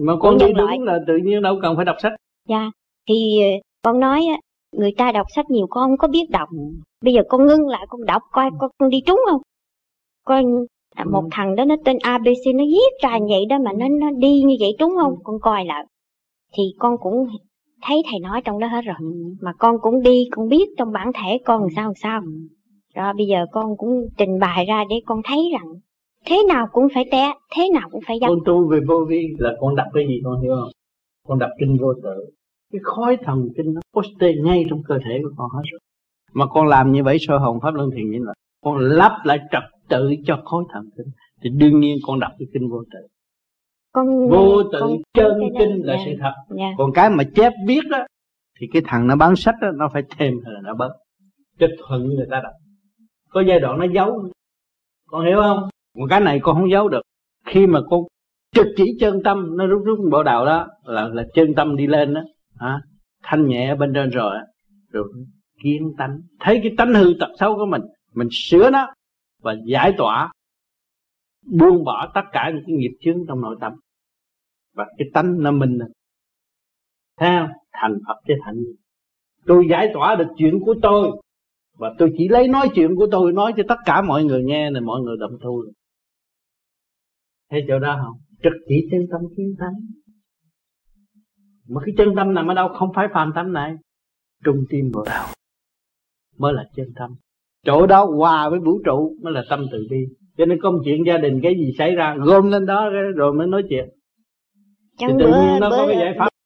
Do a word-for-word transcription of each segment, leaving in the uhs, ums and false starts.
Mà con đi đúng là tự nhiên đâu cần phải đọc sách. Dạ, thì con nói người ta đọc sách nhiều con không có biết đọc. Bây giờ con ngưng lại con đọc coi con, con đi trúng không. Con một ừ. thằng đó nó tên a bê xê nó viết ra vậy đó mà nó nó đi như vậy trúng không? Con coi lại. Thì con cũng thấy thầy nói trong đó hết rồi. Mà con cũng đi, con biết trong bản thể con làm sao làm sao. Rồi bây giờ con cũng trình bày ra để con thấy rằng thế nào cũng phải té, thế nào cũng phải dốc. Con tu về vô vi là con đọc cái gì con hiểu không? Con đọc kinh vô tự. Cái khối thần kinh nó poste ngay trong cơ thể của con hết rồi. Mà con làm như vậy soi hồn pháp luân thiền như là con lắp lại trật tự cho khối thần kinh. Thì đương nhiên con đọc cái kinh vô tự. Con, vô tự con chân kinh là yeah. sự thật. Yeah. Còn cái mà chép viết đó thì cái thằng nó bán sách đó, nó phải thêm hay là nó bớt. Cho thuận người ta đọc. Có giai đoạn nó giấu. Con hiểu không? Một cái này con không giấu được. Khi mà con trực chỉ chân tâm, nó rút rút bộ đạo đó là là chân tâm đi lên đó, hả? Thanh nhẹ ở bên trên rồi, rồi kiến tánh, thấy cái tánh hư tật xấu của mình, mình sửa nó và giải tỏa, buông bỏ tất cả những cái nghiệp chướng trong nội tâm và cái tánh nó mình thấy không? Thành Phật chứ thành gì? Tôi giải tỏa được chuyện của tôi và tôi chỉ lấy nói chuyện của tôi nói cho tất cả mọi người nghe này, mọi người động thu. Thấy chỗ đó không? Trực chỉ chân tâm kiến tánh. Mà cái chân tâm nằm ở đâu? Không phải phàm tâm này. Trung tim bộ đạo mới là chân tâm. Chỗ đó hòa với vũ trụ mới là tâm từ bi. Cho nên công chuyện gia đình cái gì xảy ra gom lên đó rồi mới nói chuyện. Thì tự nhiên nó có cái giải pháp.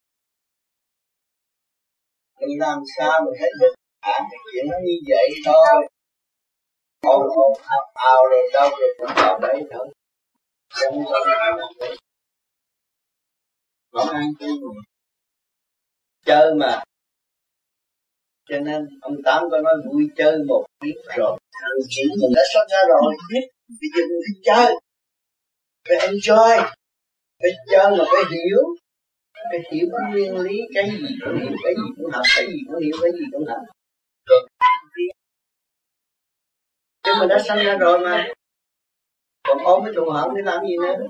Mình làm sao mình thấy được cái chuyện nó như vậy thôi. Ồn ồn ào ào rồi đâu thì cũng vào đấy thôi. Không có ai làm đấy. Không ăn chơi mà. Chơi mà. Cho nên ông Tám có nói vui chơi một tiếng rồi. Thằng chữ mình đã xuất ra rồi. Bây giờ mình phải chơi. Phải enjoy. Phải chơi mà phải hiểu. Phải hiểu cái nguyên lý. Cái gì cũng hiểu, cái gì cũng học. Cái gì cũng hiểu, cái gì cũng học. Rồi. Chứ mình đã sanh ra rồi mà. Còn ôm cái trùng hận để làm gì nữa.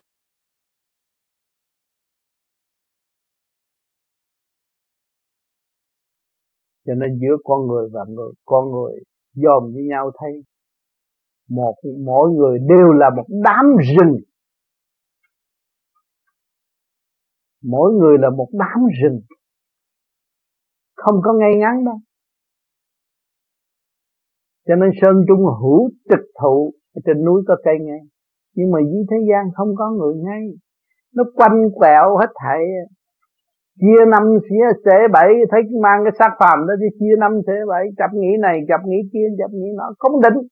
Cho nên giữa con người và người, con người dòm với nhau thấy một mỗi người đều là một đám rừng. Mỗi người là một đám rừng. Không có ngay ngắn đâu. Cho nên sơn trung hữu trực thụ, trên núi có cây ngay. Nhưng mà dưới thế gian không có người ngay. Nó quanh quẹo hết thảy. Chia năm xía xế bảy, thấy mang cái xác phàm đó thì chia năm xế bảy, chập nghĩ này, chập nghĩ kia, chập nghĩ nọ, không định.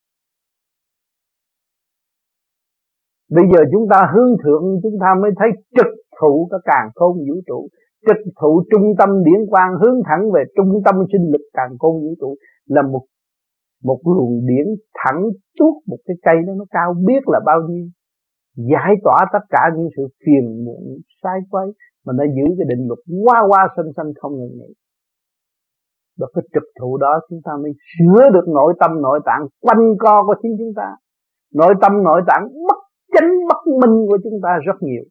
Bây giờ chúng ta hướng thượng, chúng ta mới thấy trực thụ cả càn khôn vũ trụ. Trực thụ trung tâm điển quang hướng thẳng về trung tâm sinh lực càn khôn vũ trụ là một một luồng điển thẳng tuốt một cái cây đó nó cao biết là bao nhiêu. Giải tỏa tất cả những sự phiền muộn sai quấy. Mà nó giữ cái định luật qua qua sanh sanh không ngừng nghỉ. Và cái trực thụ đó chúng ta mới sửa được nội tâm nội tạng quanh co của chính chúng ta. Nội tâm nội tạng bất chánh bất minh của chúng ta rất nhiều.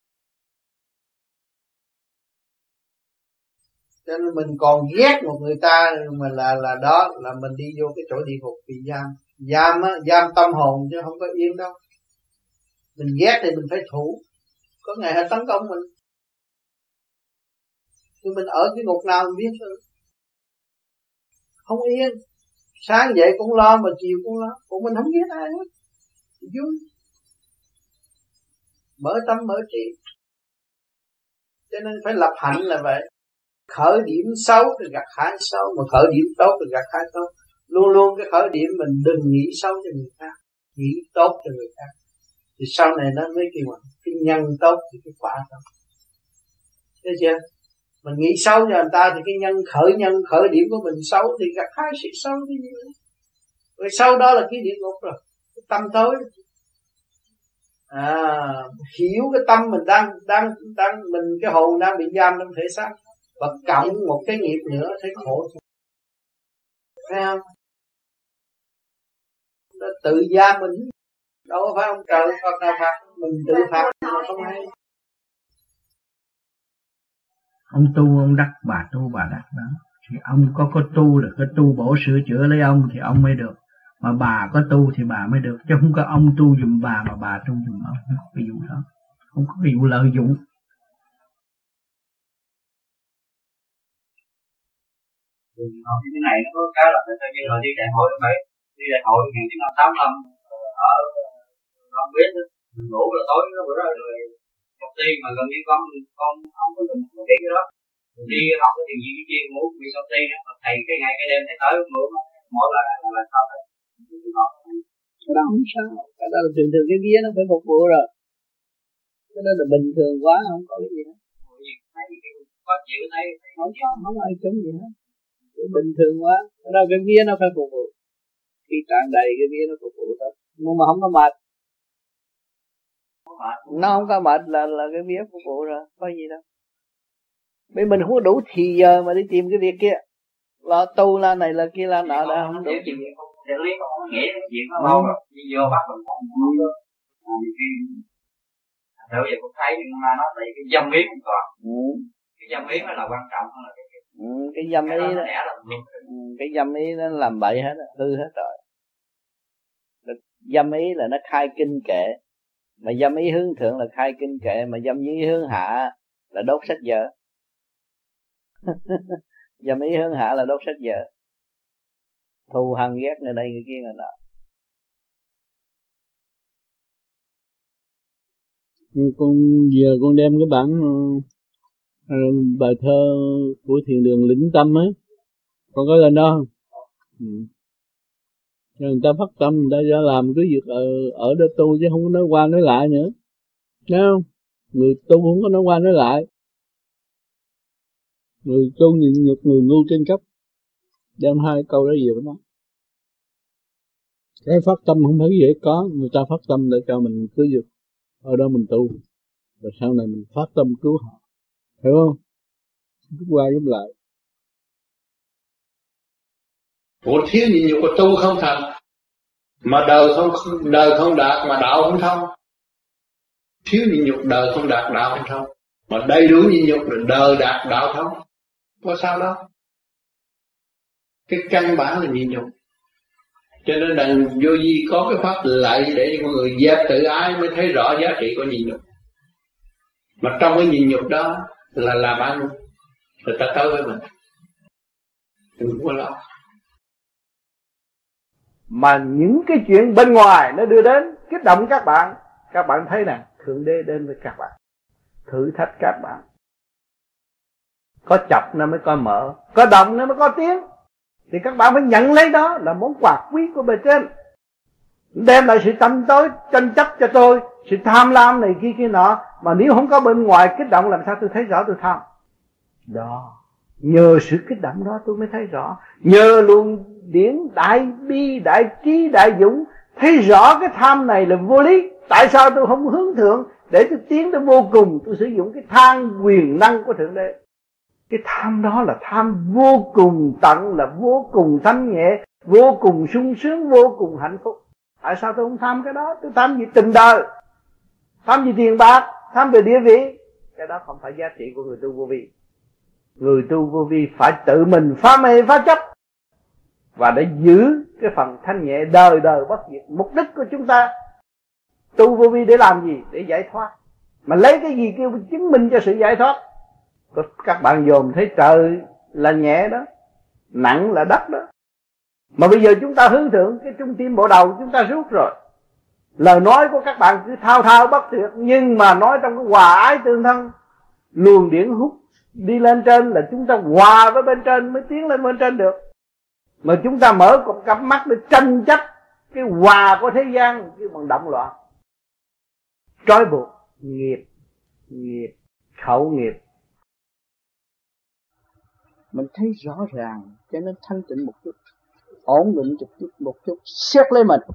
Cho nên mình còn ghét một người ta mà là là đó là mình đi vô cái chỗ địa ngục bị giam. Giam á, giam tâm hồn chứ không có yên đâu. Mình ghét thì mình phải thủ. Có ngày họ tấn công mình. Thì mình ở cái ngục nào mình biết rồi. Không yên. Sáng dậy cũng lo mà chiều cũng lo. Cũng mình không biết ai hết. Vui. Mở tâm mở trí. Cho nên phải lập hạnh là vậy. Khởi điểm xấu thì gặt hái xấu. Mà khởi điểm tốt thì gặt hái tốt. Luôn luôn cái khởi điểm mình đừng nghĩ xấu cho người khác. Nghĩ tốt cho người khác. Thì sau này nó mới kêu mà cái nhân tốt thì cái quả tốt. Thấy chưa? Mình nghĩ xấu cho người ta thì cái nhân khởi nhân khởi điểm của mình xấu thì gặt hái sự xấu cái gì nữa. Rồi sau đó là cái địa ngục rồi, cái tâm tối. À, hiểu cái tâm mình đang đang đang mình cái hồn đang bị giam trong thể xác và cộng một cái nghiệp nữa thấy khổ. Thấy không? Nó tự giam mình. Đâu có phải ông trời Phật nào phạt mình tự phạt mà không hay. Ông tu ông đắc, bà tu bà đắc đó. Thì ông có có tu là có tu bổ sửa chữa lấy ông thì ông mới được. Mà bà có tu thì bà mới được. Chứ không có ông tu dùm bà mà bà tu dùm ông. Không có cái vụ đó. Không có cái vụ lợi dụng. Cái này nó có cái là tự nhiên rồi đi đại hội đó vậy. Đi đại hội một nghìn chín trăm tám mươi lăm ở Long Biên đó. Ngủ là tối nó bữa đó rồi học tiên mà gần như con con không có từng có biết cái đó. Đi học cái điều gì cái kia ngủ bị sắp tiên á, thầy cái ngày cái đêm thầy tới ngủ mỗi lần là là sao thầy. Cái đó không sao, cái đó là thường thường cái vía nó phải phục vụ rồi. Cái đó là bình thường quá, không có cái gì hết. Thấy có chịu thấy không có, không ai chống gì hết. Bình thường quá, cái đó cái vía nó phải phục vụ. Khi tràn đầy cái vía nó phục vụ thôi, nhưng mà không có mệt. Nó không có mệt là là cái vía phục vụ rồi, có gì đâu. Bởi mình không có đủ thì giờ mà đi tìm cái việc kia, lo tu la này là kia la nọ đã không đủ. Để lý có nghĩa cái chuyện nó lâu rồi, đi vô bắt mình không có. Theo vậy cũng thấy nhưng mà nó tại cái dâm ý không còn. Ừ. Cái dâm ý nó là quan trọng hơn là cái cái. Ừ, cái dâm ý đó. Ừ, cái dâm ý nó làm bậy hết, hư hết rồi. Dâm ý là nó khai kinh kệ, mà dâm ý hướng thượng là khai kinh kệ, mà dâm ý hướng hạ là đốt sách vở. Dâm ý hướng hạ là đốt sách vở, thù hằn ghét người đây người kia người nọ. Con giờ con đem cái bản uh, bài thơ của Thiền Đường Lĩnh Tâm ấy, con có lên đó không? Ừ. Người ta phát tâm, người ta ra làm cái việc ở, ở đó tu chứ không có nói qua nói lại nữa. Thấy không? Người tu không có nói qua nói lại. Người tu nhịn nhục, người ngu trên cấp. Đem hai câu đó về với nó. Cái phát tâm không phải dễ có, người ta phát tâm để cho mình cứ việc ở đó mình tu, rồi sau này mình phát tâm cứu họ, hiểu không? Giúp qua giúp lại. Ủa thiếu nhịn nhục của tu không thành, mà đời không đời không đạt mà đạo không thông. Thiếu nhịn nhục đời không đạt đạo không thông, mà đầy đủ nhịn nhục là đời đạt đạo thông. Có sao đâu. Cái căn bản là nhịn nhục. Cho nên là vô vi có cái pháp lạy để cho mọi người dẹp tự ái mới thấy rõ giá trị của nhịn nhục. Mà trong cái nhịn nhục đó là làm ăn, người ta tới với mình, đừng có lo. Mà những cái chuyện bên ngoài nó đưa đến kích động các bạn, các bạn thấy nè, Thượng Đế đến với các bạn, thử thách các bạn. Có chọc nó mới có mở, có động nó mới có tiếng. Thì các bạn phải nhận lấy đó là món quà quý của bề trên, đem lại sự tâm tối tranh chấp cho tôi, sự tham lam này kia kia nọ. Mà nếu không có bên ngoài kích động làm sao tôi thấy rõ tôi tham đó. Nhờ sự kích động đó tôi mới thấy rõ. Nhờ luồng điển đại bi đại trí đại dũng thấy rõ cái tham này là vô lý. Tại sao tôi không hướng thượng để tôi tiến tới vô cùng? Tôi sử dụng cái thang quyền năng của Thượng Đế. Cái tham đó là tham vô cùng tận, là vô cùng thanh nhẹ, vô cùng sung sướng, vô cùng hạnh phúc. Tại sao tôi không tham cái đó? Tôi tham gì tình đời, tham gì tiền bạc, tham về địa vị. Cái đó không phải giá trị của người tu vô vi. Người tu vô vi phải tự mình phá mê phá chấp, và để giữ cái phần thanh nhẹ đời đời bất diệt. Mục đích của chúng ta tu vô vi để làm gì? Để giải thoát. Mà lấy cái gì kêu chứng minh cho sự giải thoát? Các bạn dòm thấy trời là nhẹ đó, nặng là đất đó. Mà bây giờ chúng ta hướng thượng, cái trung tim bộ đầu chúng ta rút rồi. Lời nói của các bạn cứ thao thao bất tuyệt, nhưng mà nói trong cái hòa ái tương thân, luồng điển hút đi lên trên là chúng ta hòa với bên trên mới tiến lên bên trên được. Mà chúng ta mở cặp, cặp mắt để tranh chấp cái hòa của thế gian, cái bằng động loạn, trói buộc nghiệp, nghiệp khẩu nghiệp. Mình thấy rõ ràng, cho nên thanh tịnh một chút, ổn định một chút, một chút, xét lấy mình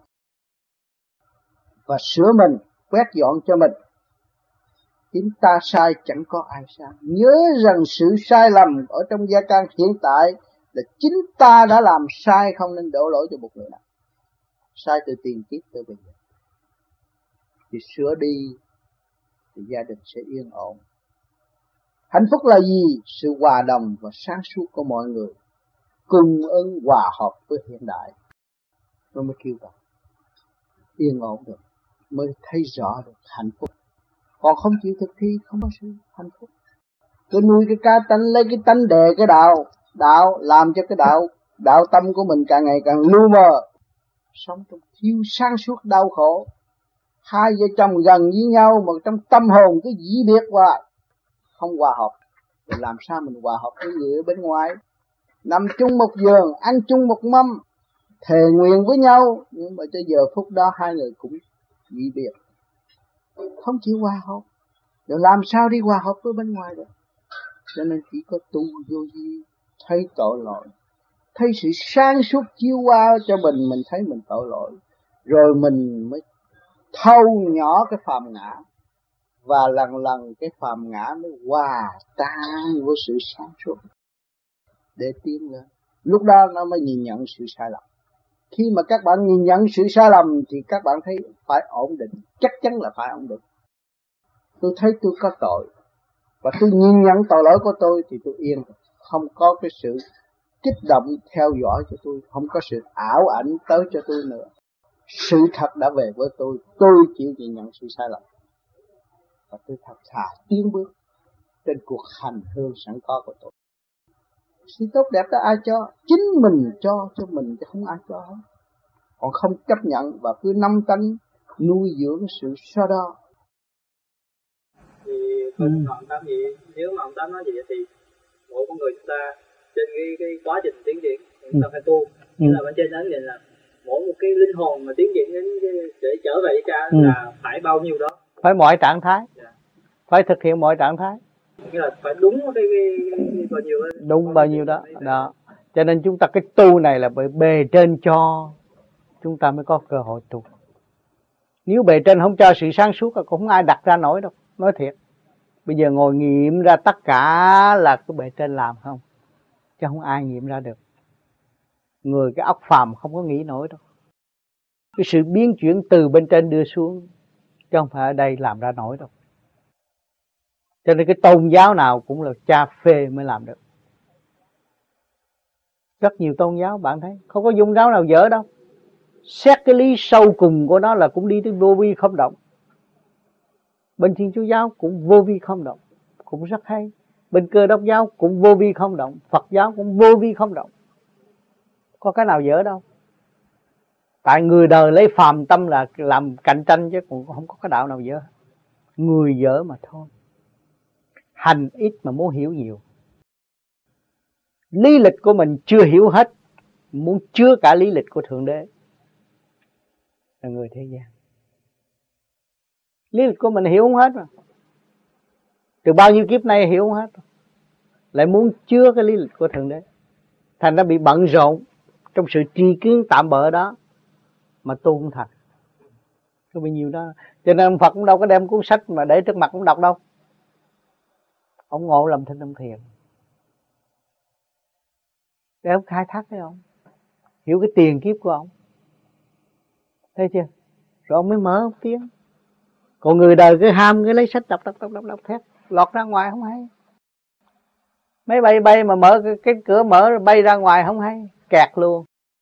và sửa mình, quét dọn cho mình. Chính ta sai chẳng có ai sai. Nhớ rằng sự sai lầm ở trong gia can hiện tại là chính ta đã làm sai, không nên đổ lỗi cho một người nào. Sai từ tiền kiếp tới bây giờ. Thì sửa đi thì gia đình sẽ yên ổn. Hạnh phúc là gì? Sự hòa đồng và sáng suốt của mọi người, cung ứng hòa hợp với hiện đại, nó mới kêu gọi yên ổn được, mới thấy rõ được hạnh phúc. Còn không chịu thực thi không có sự hạnh phúc. Cứ nuôi cái cá tánh, lấy cái tánh đề cái đạo, đạo làm cho cái đạo đạo tâm của mình càng ngày càng lu mờ, sống trong thiếu sáng suốt đau khổ. Hai vợ chồng gần với nhau mà trong tâm hồn cứ dĩ biệt hoài, không hòa hợp. Rồi làm sao mình hòa hợp với người ở bên ngoài? Nằm chung một giường, ăn chung một mâm, thề nguyện với nhau, nhưng mà tới giờ phút đó hai người cũng dị biệt, không chịu hòa hợp. Rồi làm sao đi hòa hợp với bên ngoài được? Cho nên chỉ có tu vô vi, thấy tội lỗi, thấy sự sáng suốt chiếu qua cho mình, mình thấy mình tội lỗi, rồi mình mới thâu nhỏ cái phàm ngã, và lần lần cái phàm ngã mới hòa tan với sự sáng suốt để tiến lên. Lúc đó nó mới nhìn nhận sự sai lầm. Khi mà các bạn nhìn nhận sự sai lầm thì các bạn thấy phải ổn định, chắc chắn là phải ổn định. Tôi thấy tôi có tội và tôi nhìn nhận tội lỗi của tôi thì tôi yên, không có cái sự kích động theo dõi cho tôi, không có sự ảo ảnh tới cho tôi nữa. Sự thật đã về với tôi, tôi chịu nhìn nhận sự sai lầm và tôi thật thà tiến bước trên cuộc hành hương sẵn có của tôi. Sự tốt đẹp đó ai cho? Chính mình cho cho mình chứ không ai cho. Còn không chấp nhận và cứ năm tánh nuôi dưỡng sự so đo. Thì con ừ. Tâm gì, nếu mà ông Tám nói gì thì mỗi con người chúng ta trên cái cái quá trình tiến triển chúng ta ừ. phải tu. Ừ. Là bên trên ấn định là mỗi một cái linh hồn mà tiến triển đến để trở về với cha ừ. là phải bao nhiêu đó. Phải mọi trạng thái. Yeah. Phải thực hiện mọi trạng thái. Nghĩa là phải đúng cái, cái, cái bao nhiêu đó. Đúng bao nhiêu đó. Đó. Cho nên chúng ta cái tu này là bởi bề trên cho chúng ta mới có cơ hội tu. Nếu bề trên không cho sự sáng suốt cũng không ai đặt ra nổi đâu. Nói thiệt. Bây giờ ngồi nghiệm ra tất cả là cái bề trên làm không, chứ không ai nghiệm ra được. Người cái óc phàm không có nghĩ nổi đâu. Cái sự biến chuyển từ bên trên đưa xuống, chứ không phải ở đây làm ra nổi đâu. Cho nên cái tôn giáo nào cũng là cha phê mới làm được. Rất nhiều tôn giáo bạn thấy, không có tôn giáo nào dở đâu. Xét cái lý sâu cùng của nó là cũng đi tới vô vi không động. Bên Thiên Chúa giáo cũng vô vi không động, cũng rất hay. Bên Cơ Đốc giáo cũng vô vi không động, Phật giáo cũng vô vi không động. Có cái nào dở đâu. Tại người đời lấy phàm tâm là làm cạnh tranh chứ cũng không có cái đạo nào dở. Người dở mà thôi. Hành ít mà muốn hiểu nhiều. Lý lịch của mình chưa hiểu hết, muốn chứa cả lý lịch của Thượng Đế là người thế gian. Lý lịch của mình hiểu không hết mà. Từ bao nhiêu kiếp nay hiểu không hết. Lại muốn chứa cái lý lịch của Thượng Đế. Thành ra bị bận rộn trong sự tri kiến tạm bợ đó mà tu không thành. Có bao nhiêu đó. Cho nên ông Phật cũng đâu có đem cuốn sách mà để trước mặt ông đọc đâu. Ông ngộ làm thinh ông thiền. Để ông khai thác với ông. Hiểu cái tiền kiếp của ông. Thấy chưa? Rồi ông mới mở ông tiếng. Còn người đời cứ ham cái lấy sách đọc đọc đọc đọc đọc thét lọt ra ngoài không hay. Máy bay bay mà mở cái, cái cửa mở rồi bay ra ngoài không hay, kẹt luôn.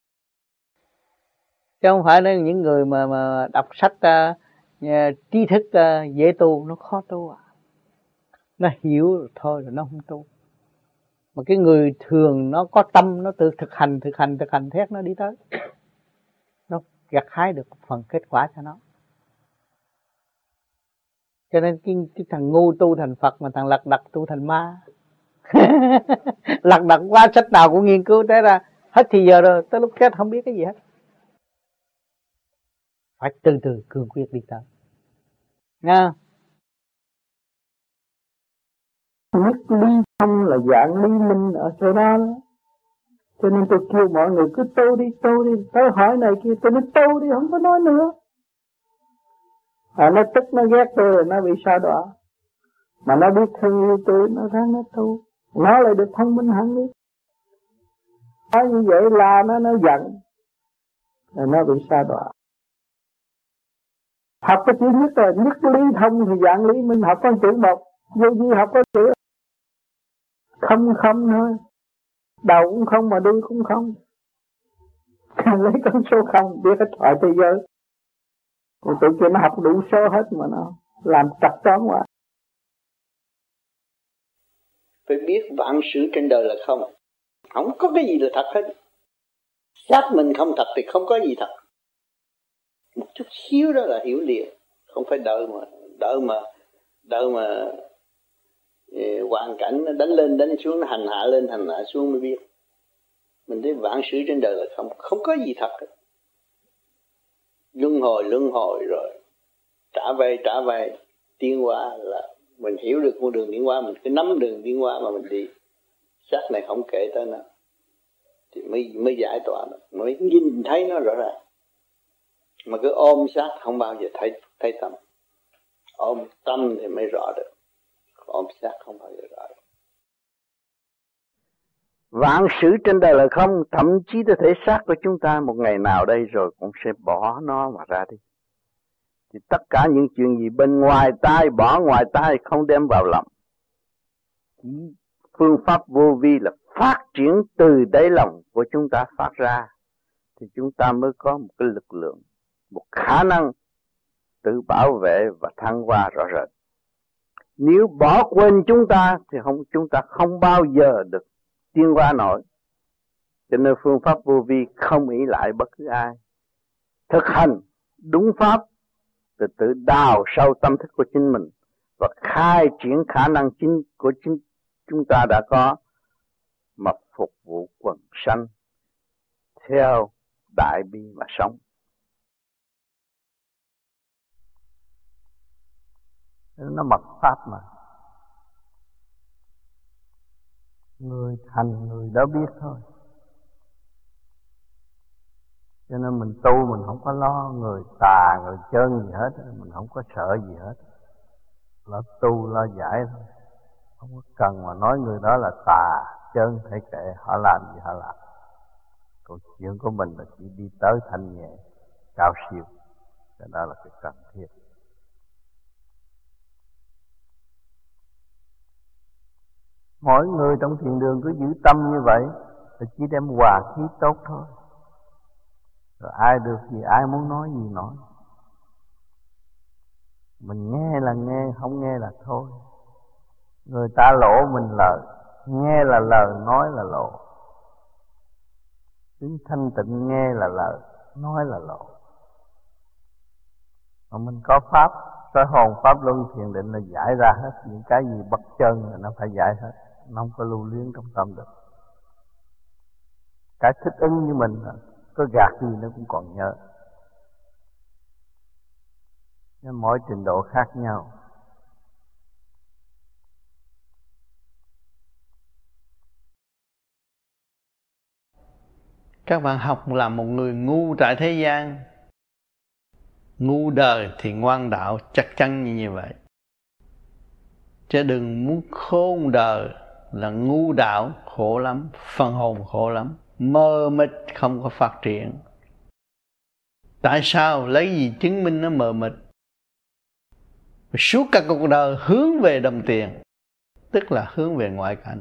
Chứ không phải là những người mà mà đọc sách uh, uh, trí thức uh, dễ tu, nó khó tu à. Nó hiểu rồi thôi rồi nó không tu. Mà cái người thường nó có tâm, nó tự thực hành thực hành thực hành thét nó đi tới, nó gặt hái được phần kết quả cho nó. Cho nên cái, cái thằng ngu tu thành Phật mà thằng lật đật tu thành ma. Lật đật qua sách nào cũng nghiên cứu tới ra hết thì giờ rồi, tới lúc chết không biết cái gì hết. Phải từ từ cương quyết đi tới. Nghe nhất ly thông là dạng ly linh ở chỗ đó, đó. Cho nên tôi kêu mọi người cứ tu đi, tu đi. Tôi hỏi này kia, tôi nói tu đi, không có nói nữa. À, nó tức, nó ghét tôi rồi nó bị sa đọa. Mà nó biết thương yêu tôi, nó ráng nó tu. Nó lại được thông minh hẳn đi. Nói như vậy là nó nó giận, rồi nó bị sa đọa. Học cái chữ nhất là nhất lý thông thì dạng lý, mình học con chữ một, vô vi học con chữ Không không thôi. Đầu cũng không mà đuôi cũng không. Lấy con số không biết hết thoại thế giới. Còn tụi kia nó học đủ số hết mà nó làm trật toán quá. Phải biết vạn sự trên đời là không. Không có cái gì là thật hết. Xác mình không thật thì không có gì thật. Một chút xíu đó là hiểu liền. Không phải đợi mà đợi mà đợi mà eh, hoàn cảnh nó đánh lên đánh xuống, nó hành hạ lên hành hạ xuống mới biết. Mình thấy vạn sự trên đời là không. Không có gì thật hết. Luân hồi luân hồi rồi trả về trả về tiến hóa là mình hiểu được con đường tiến hóa, mình cứ nắm đường tiến hóa mà mình đi. Xác này không kể tới nó thì mới mới giải tỏa được, mới nhìn thấy nó rõ ràng. Mà cứ ôm xác không bao giờ thấy thấy tâm. Ôm tâm thì mới rõ được, ôm xác không bao giờ rõ được. Vạn sự trên đời là không, thậm chí tới thể xác của chúng ta một ngày nào đây rồi cũng sẽ bỏ nó mà ra đi. Thì tất cả những chuyện gì bên ngoài tai, bỏ ngoài tai, không đem vào lòng. Phương pháp vô vi là phát triển từ đáy lòng của chúng ta phát ra, thì chúng ta mới có một cái lực lượng, một khả năng tự bảo vệ và thăng hoa rõ rệt. Nếu bỏ quên chúng ta thì không, chúng ta không bao giờ được tiến hóa nổi. Cho nên phương pháp vô vi không ỷ lại bất cứ ai. Thực hành đúng pháp, từ từ đào sâu tâm thức của chính mình và khai triển khả năng chính của chính chúng ta đã có mà phục vụ quần sanh theo đại bi mà sống. Nó mật pháp mà. Người thành người đó biết thôi. Cho nên mình tu mình không có lo người tà, người chân gì hết. Mình không có sợ gì hết. Lo tu, lo giải thôi. Không có cần mà nói người đó là tà, chân, phải kệ. Họ làm gì họ làm. Còn chuyện của mình là chỉ đi tới thanh nhẹ, cao siêu. Cái đó là cái cần thiết. Mỗi người trong thiền đường cứ giữ tâm như vậy là chỉ đem hòa khí tốt thôi. Rồi ai được gì, ai muốn nói gì nói. Mình nghe là nghe, không nghe là thôi. Người ta lộ mình lời, nghe là lời, nói là lộ. Tiếng thanh tịnh nghe là lời, nói là lộ. Mà mình có pháp, có hồn pháp luân thiền định là giải ra hết. Những cái gì bất chân là nó phải giải hết. Nó không có lưu luyến trong tâm được. Cái thích ứng như mình, có gạt gì nó cũng còn nhớ. Nhưng mỗi trình độ khác nhau. Các bạn học là một người ngu tại thế gian. Ngu đời thì ngoan đạo, chắc chắn như như vậy. Chứ đừng muốn khôn đời là ngu đạo, khổ lắm, phần hồn khổ lắm, mơ mịt không có phát triển. Tại sao? Lấy gì chứng minh nó mờ mịt? Suốt cả cuộc đời hướng về đồng tiền, tức là hướng về ngoại cảnh.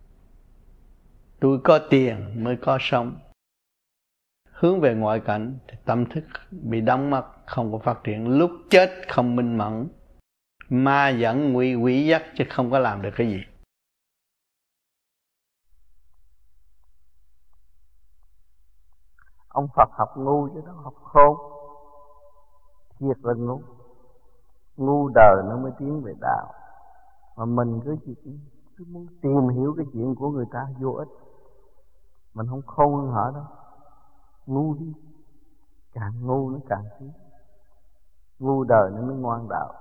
Tôi có tiền mới có sống. Hướng về ngoại cảnh thì tâm thức bị đóng mắt, không có phát triển. Lúc chết không minh mẫn, ma dẫn quỷ quỷ dắt chứ không có làm được cái gì. Ông Phật học ngu chứ đâu học khôn. Thiệt là ngu. Ngu đời nó mới tiến về đạo. Mà mình cứ chỉ cứ muốn tìm hiểu cái chuyện của người ta vô ích. Mình không khôn hơn họ đâu. Ngu đi. Càng ngu nó càng tiến. Ngu đời nó mới ngoan đạo.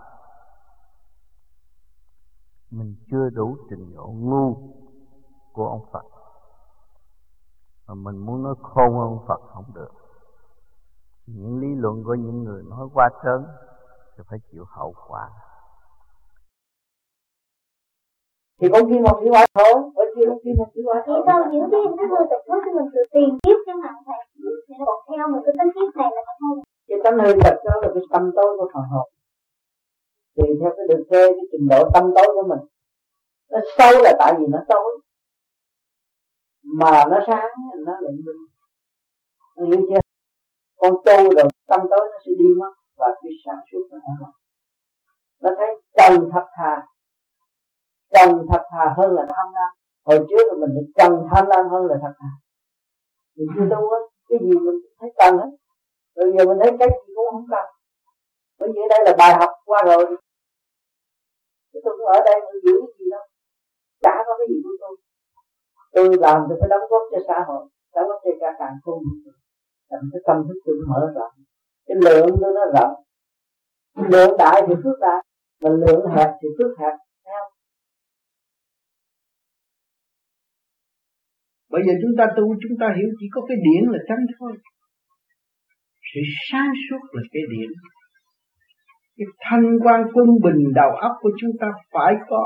Mình chưa đủ trình độ ngu của ông Phật. Mà mình muốn nói khôn hơn ông Phật không được. Những lý luận của những người nói quá trớn thì phải chịu hậu quả. Thì con kim một chữ quả thôi, ở kia con kim một chữ quả thôi. Thì sao những cái nó hư tật nó cho mình tự tiền kiếp chẳng hạn thầy. Thì nó còn theo mình cái tính kiếp này là không. Cái tánh hư tật đó là cái tâm tối của phần hồn. Tùy theo cái được thuê cái trình độ tâm tối của mình. Nó sâu là tại vì nó tối. mà nó sáng nó lạnh lùng, nó hiểu chưa? Con tu rồi tâm tối nó sẽ đi mất và cái sáng suốt nó hả? Nó thấy cần thật thà, cần thật thà hơn là tham lam. Hồi trước là mình cần tham lam hơn là thật thà. Mình chưa tu á, cái gì mình thấy cần hết. Rồi giờ mình thấy cái gì cũng không cần. Bởi vì đây là bài học qua rồi. Chứ tôi ở đây tôi giữ cái gì đâu, chả có cái gì của tôi. Tôi làm tôi phải đóng góp cho xã hội, đóng góp cho cả càng không. Làm cái tâm thức tôi mở rộng, cái lượng tôi nó rộng. Lượng đại thì phước đại, mà lượng hẹp thì phước hẹp, thấy không? Bây giờ chúng ta tu, chúng ta hiểu chỉ có cái điển là tránh thôi. Sự sáng suốt là cái điển. Cái thanh quan quân bình đầu óc của chúng ta phải có.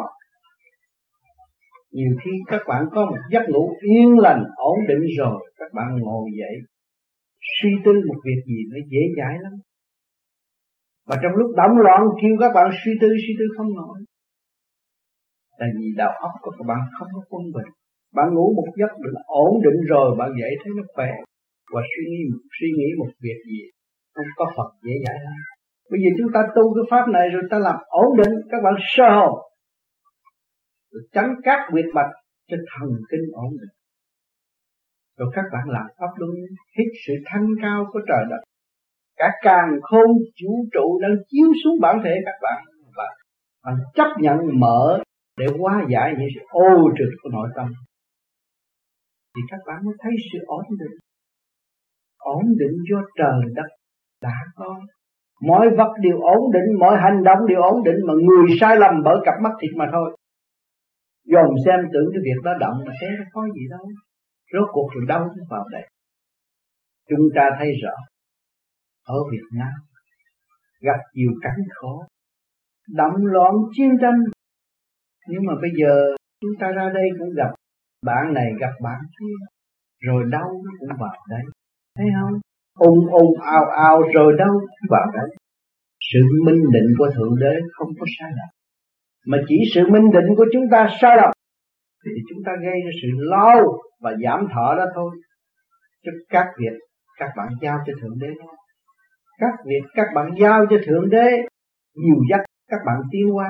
Nhiều khi các bạn có một giấc ngủ yên lành, ổn định rồi, các bạn ngồi dậy, suy tư một việc gì nó dễ dãi lắm. Mà trong lúc động loạn kêu các bạn suy tư, suy tư không nổi. Tại vì đầu óc của các bạn không có quân bình. Bạn ngủ một giấc được ổn định rồi, bạn dậy thấy nó khỏe. Và suy nghĩ, suy nghĩ một việc gì không có Phật dễ dãi lắm. Bây giờ chúng ta tu cái pháp này rồi ta làm ổn định, các bạn sơ hồn, rồi tránh các huyệt mạch cho thần kinh ổn định. Rồi các bạn làm pháp luân, hít sự thanh cao của trời đất. Cả càn khôn vũ trụ đang chiếu xuống bản thể các bạn. Và bạn chấp nhận mở để hóa giải những sự ô trực của nội tâm. Thì các bạn mới thấy sự ổn định. Ổn định do trời đất đã có. Mọi vật đều ổn định, mọi hành động đều ổn định, mà người sai lầm bởi cặp mắt thịt mà thôi. Dòm xem tưởng cái việc đó động mà thế nó có gì đâu. Rốt cuộc rồi đâu nó vào đây. Chúng ta thấy rõ, ở Việt Nam gặp nhiều cảnh khổ, động loạn chiến tranh. Nhưng mà bây giờ chúng ta ra đây cũng gặp bạn này gặp bạn kia, rồi đâu nó cũng vào đây. Thấy không? Ung ung ao ao rồi đâu cũng vào đây. Sự minh định của Thượng Đế không có sai lầm. Mà chỉ sự minh định của chúng ta sai lầm thì chúng ta gây ra sự lo và giảm thọ đó thôi. Chứ các việc các bạn giao cho Thượng Đế. Các việc các bạn giao cho Thượng Đế, nhiều dắt các bạn tiến qua,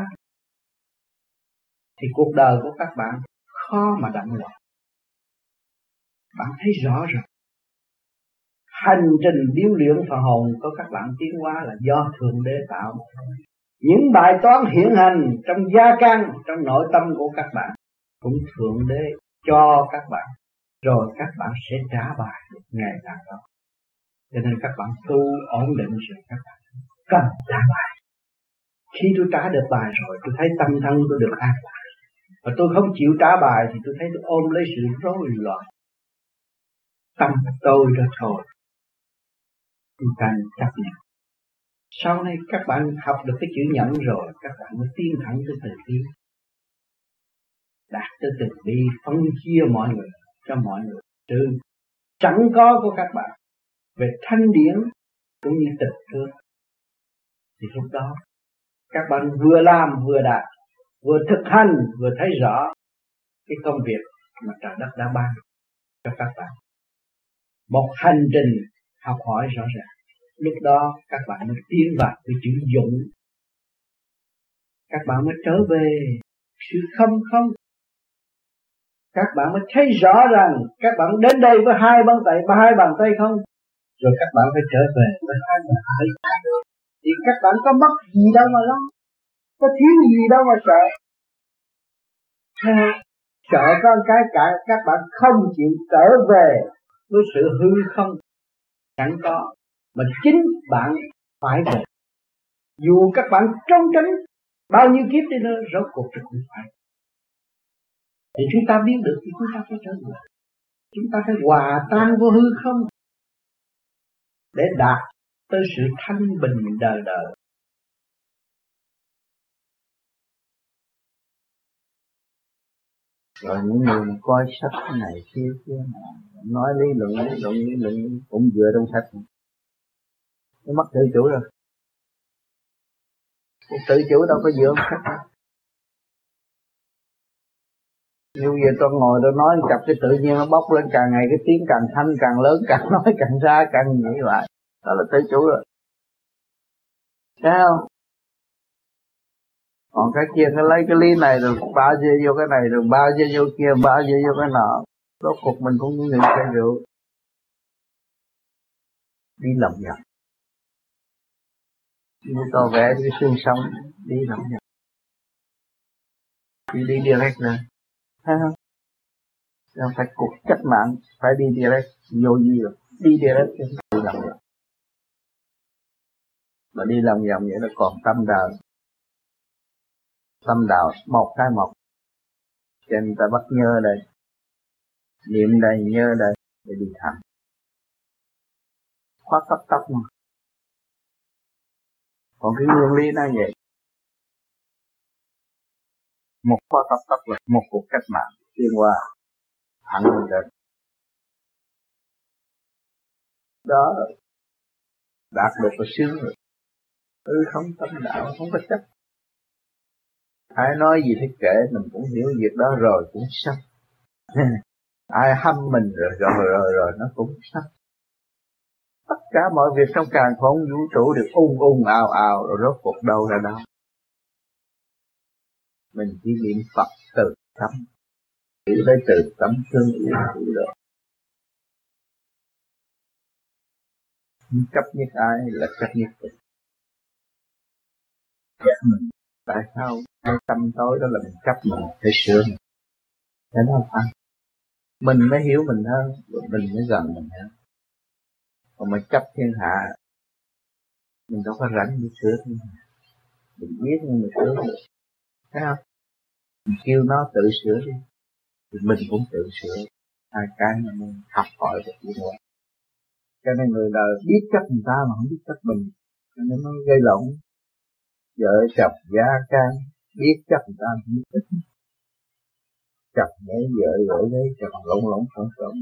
thì cuộc đời của các bạn khó mà động loạn. Bạn thấy rõ rồi. Hành trình điêu luyện phần hồn của các bạn tiến hóa là do Thượng Đế tạo. Những bài toán hiện hành trong gia căn, trong nội tâm của các bạn cũng Thượng Đế cho các bạn, rồi các bạn sẽ trả bài ngày nào đó. Cho nên các bạn tu ổn định rồi các bạn cần trả bài. Khi tôi trả được bài rồi, tôi thấy tâm thân tôi được an bài. Và tôi không chịu trả bài thì tôi thấy tôi ôm lấy sự rối loạn. Tâm tôi ra thôi. Chúng ta chấp nhận. Sau này các bạn học được cái chữ nhẫn rồi, các bạn mới tiến thẳng tới từ bi. Đạt tới từ bi, phân chia mọi người cho mọi người. Sự sẵn có của các bạn về thanh điển cũng như tịch thương. Thì lúc đó các bạn vừa làm vừa đạt, vừa thực hành vừa thấy rõ cái công việc mà trời đất đã ban cho các bạn. Một hành trình học hỏi rõ ràng. Lúc đó các bạn mới tiến vào cái chữ dũng. Các bạn mới trở về sự không không. Các bạn mới thấy rõ rằng các bạn đến đây với hai bàn tay, ba hai bàn tay không. Rồi các bạn phải trở về với hai bàn tay. Thì các bạn có mất gì đâu mà lo, có thiếu gì đâu mà sợ. Sợ có cái cả các bạn không chịu trở về với sự hư không chẳng có, mà chính bạn phải về. Dù các bạn trốn tránh bao nhiêu kiếp đi nữa, rốt cuộc thì cũng phải. Thì chúng ta biết được thì chúng ta phải trở về. Chúng ta phải hòa tan vô hư không để đạt tới sự thanh bình đời đời. Rồi những người mà coi sách này kia kia nói lý luận lý luận lý luận cũng dựa trong sách, nó mất tự chủ rồi. Tự chủ đâu có dựa trong sách. Như giờ tôi ngồi tôi nói chập cái tự nhiên nó bốc lên, càng ngày cái tiếng càng thanh, càng lớn, càng nói càng ra, càng nghĩ lại. Đó là tự chủ rồi. Thấy không? Còn cái kia nó lấy cái lý này rồi bao dê vô cái này, rồi bao dê vô kia, bao dê vô cái nọ. Rốt cuộc mình cũng như người say rượu. Đi lầm nhập. Như tôi vẽ cái xương sống, đi lầm nhập. Đi đi direct rồi. Thấy không? Không phải cuộc cách mạng, phải đi direct, vô gì rồi. Đi direct chứ đi lầm nhập. Mà đi lòng vòng vậy là còn tâm đạo. Tâm đạo một cái một. Cho nên ta bắt nhớ đây, niệm đây, nhớ đây để đi thẳng. Khóa cấp tốc mà. Còn cái nguyên lý nó vậy. Một khóa cấp tốc là một cuộc cách mạng xuyên qua thẳng lên trên. Đó đạt được là sướng rồi. Ừ không tâm đạo, không có chấp. Ai nói gì thì kể, mình cũng hiểu việc đó rồi cũng xong. Ai hâm mình rồi rồi rồi rồi nó cũng xong. Tất cả mọi việc trong càn khôn vũ trụ đều ung ung ào ào rồi rốt cuộc đâu ra đâu. Mình chỉ niệm Phật từ tâm, chỉ lấy từ tâm thương yêu đủ rồi. Chấp nhất ai là chấp nhất mình. Dạ mình. Tại sao cái tâm tối đó là mình chấp mình phải sửa mình. Thế nó không phải. Mình mới hiểu mình hơn, mình mới gần mình hơn. Còn mà chấp thiên hạ, mình đâu có rảnh để sửa thiên hạ. Mình biết nhưng mà sửa được. Thấy không? Mình kêu nó tự sửa đi, thì mình cũng tự sửa. Hai cái mà mình học hỏi được như vậy. Cho nên người đời biết chấp người ta mà không biết chấp mình, cho nên nó gây lộn. Vợ chồng gia can biết chấp người ta không biết chấp. Chồng lấy vợ gửi đấy, chồng lộn lộn phỏng phỏng.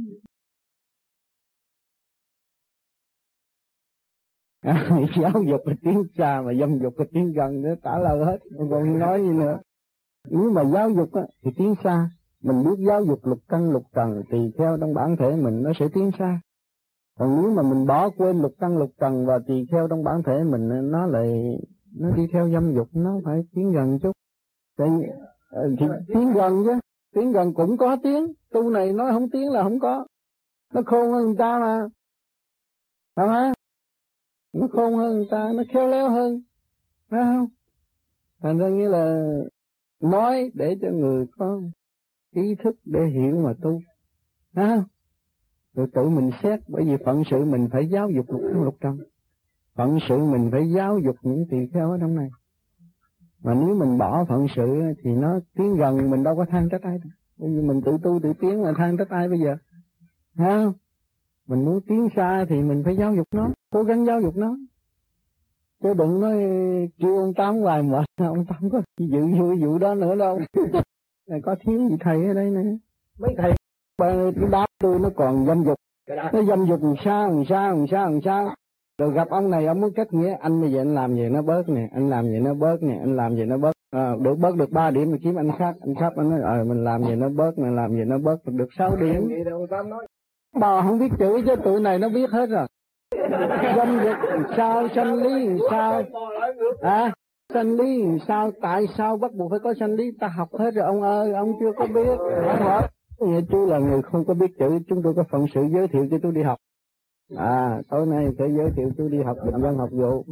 Giáo dục là tiếng xa mà dâm dục là tiếng gần nữa, tả lời hết, không còn nói gì nữa. Nếu mà giáo dục á, thì tiến xa. Mình biết giáo dục lục căn lục trần thì theo trong bản thể mình nó sẽ tiến xa. Còn nếu mà mình bỏ quên lục căn lục trần và tùy theo trong bản thể mình, nó lại nó đi theo dâm dục, nó phải tiến gần chút. Thì, thì tiến gần chứ, tiến gần cũng có tiếng. Tu này nói không tiến là không có. Nó khôn hơn người ta mà, phải không? Nó khôn hơn người ta, nó khéo léo hơn, phải không? Thành ra nghĩa là nói để cho người có ý thức để hiểu mà tu, phải không? Rồi tự mình xét, bởi vì phận sự mình phải giáo dục lục căn lục trần. Phận sự mình phải giáo dục những tỳ kheo ở trong này. Mà nếu mình bỏ phận sự thì nó tiến gần, mình đâu có than trách ai đâu. Bởi vì mình tự tu tự tiến mà than trách ai bây giờ, phải không? Mình muốn tiến xa thì mình phải giáo dục nó, cố gắng giáo dục nó. Chứ đừng nói kêu ông Tám hoài mệt, ông Tám có dự vụ vụ đó nữa đâu. Này có thiếu gì thầy ở đây nè. Mấy thầy cái đám tôi nó còn dâm dục. Nó dâm dục làm sao, làm sao, làm sao, làm sao. Rồi gặp ông này ông muốn cách nghĩa, anh bây giờ anh làm gì nó bớt nè, anh làm gì nó bớt nè, anh làm gì nó bớt. À, được bớt được ba điểm mình kiếm anh khác, anh khác anh nói ờ mình làm gì nó bớt, mình làm gì nó bớt được sáu điểm. Bà không biết chữ chứ tụi này nó biết hết rồi. Dâm dục làm sao, sanh lý làm sao, à, sanh lý làm sao, tại sao bắt buộc phải có sanh lý, ta học hết rồi ông ơi, ông chưa có biết. Không hỏi. Nghĩa chú là người không có biết chữ, chúng tôi có phận sự giới thiệu cho chú đi học. À, tối nay sẽ giới thiệu chú đi học định văn học vụ.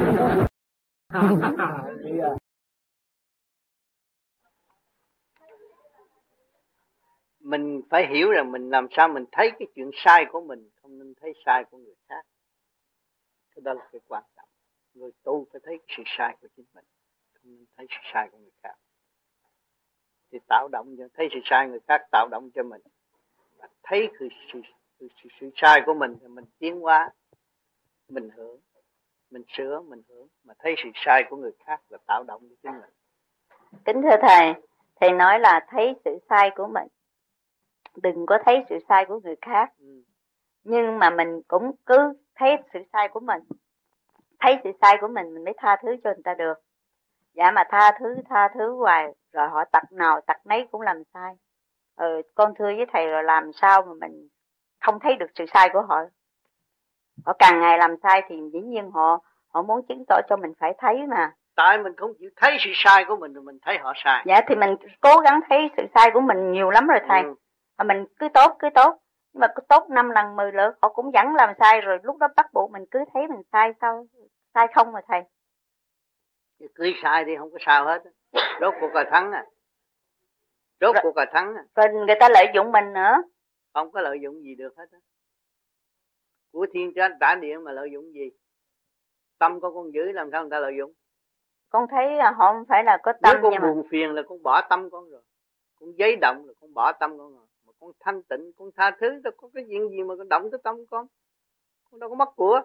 Mình phải hiểu rằng mình làm sao mình thấy cái chuyện sai của mình, không nên thấy sai của người khác. Cái đó là cái quan trọng. Người tu phải thấy cái sự sai của chính mình, không nên thấy sự sai của người khác. Thì tạo động cho, thấy sự sai người khác tạo động cho mình. Và thấy sự, sự, sự, sự, sự sai của mình thì mình tiến hóa, mình hưởng, mình sửa, mình hưởng. Mà thấy sự sai của người khác là tạo động cho chính mình. Kính thưa Thầy, Thầy nói là thấy sự sai của mình, đừng có thấy sự sai của người khác. Ừ. Nhưng mà mình cũng cứ thấy sự sai của mình. Thấy sự sai của mình mình mới tha thứ cho người ta được. Dạ mà tha thứ, tha thứ hoài, rồi họ tật nào tật nấy cũng làm sai. ừ, con thưa với thầy rồi làm sao mà mình không thấy được sự sai của họ. Họ càng ngày làm sai thì dĩ nhiên họ họ muốn chứng tỏ cho mình phải thấy mà. Tại mình không chịu thấy sự sai của mình rồi mình thấy họ sai. Dạ thì mình cố gắng thấy sự sai của mình nhiều lắm rồi thầy. Ừ. Mà mình cứ tốt cứ tốt. Nhưng mà cứ tốt năm lần mười lượt họ cũng vẫn làm sai, rồi lúc đó bắt buộc mình cứ thấy mình sai sao? Sai không mà thầy. Cứ sai đi không có sao hết. Rốt cuộc là thắng à. Rốt cuộc là thắng à. Rồi người ta lợi dụng mình nữa. Không có lợi dụng gì được hết á. Của thiên trên trả điện mà lợi dụng gì? Tâm có con dữ làm sao người ta lợi dụng? Con thấy họ không phải là có tâm. Nếu con nhưng buồn mà... phiền là con bỏ tâm con rồi. Con giấy động là con bỏ tâm con rồi. Mà con thanh tịnh, con tha thứ, đâu có cái chuyện gì mà con động tới tâm con. Con đâu có mất của.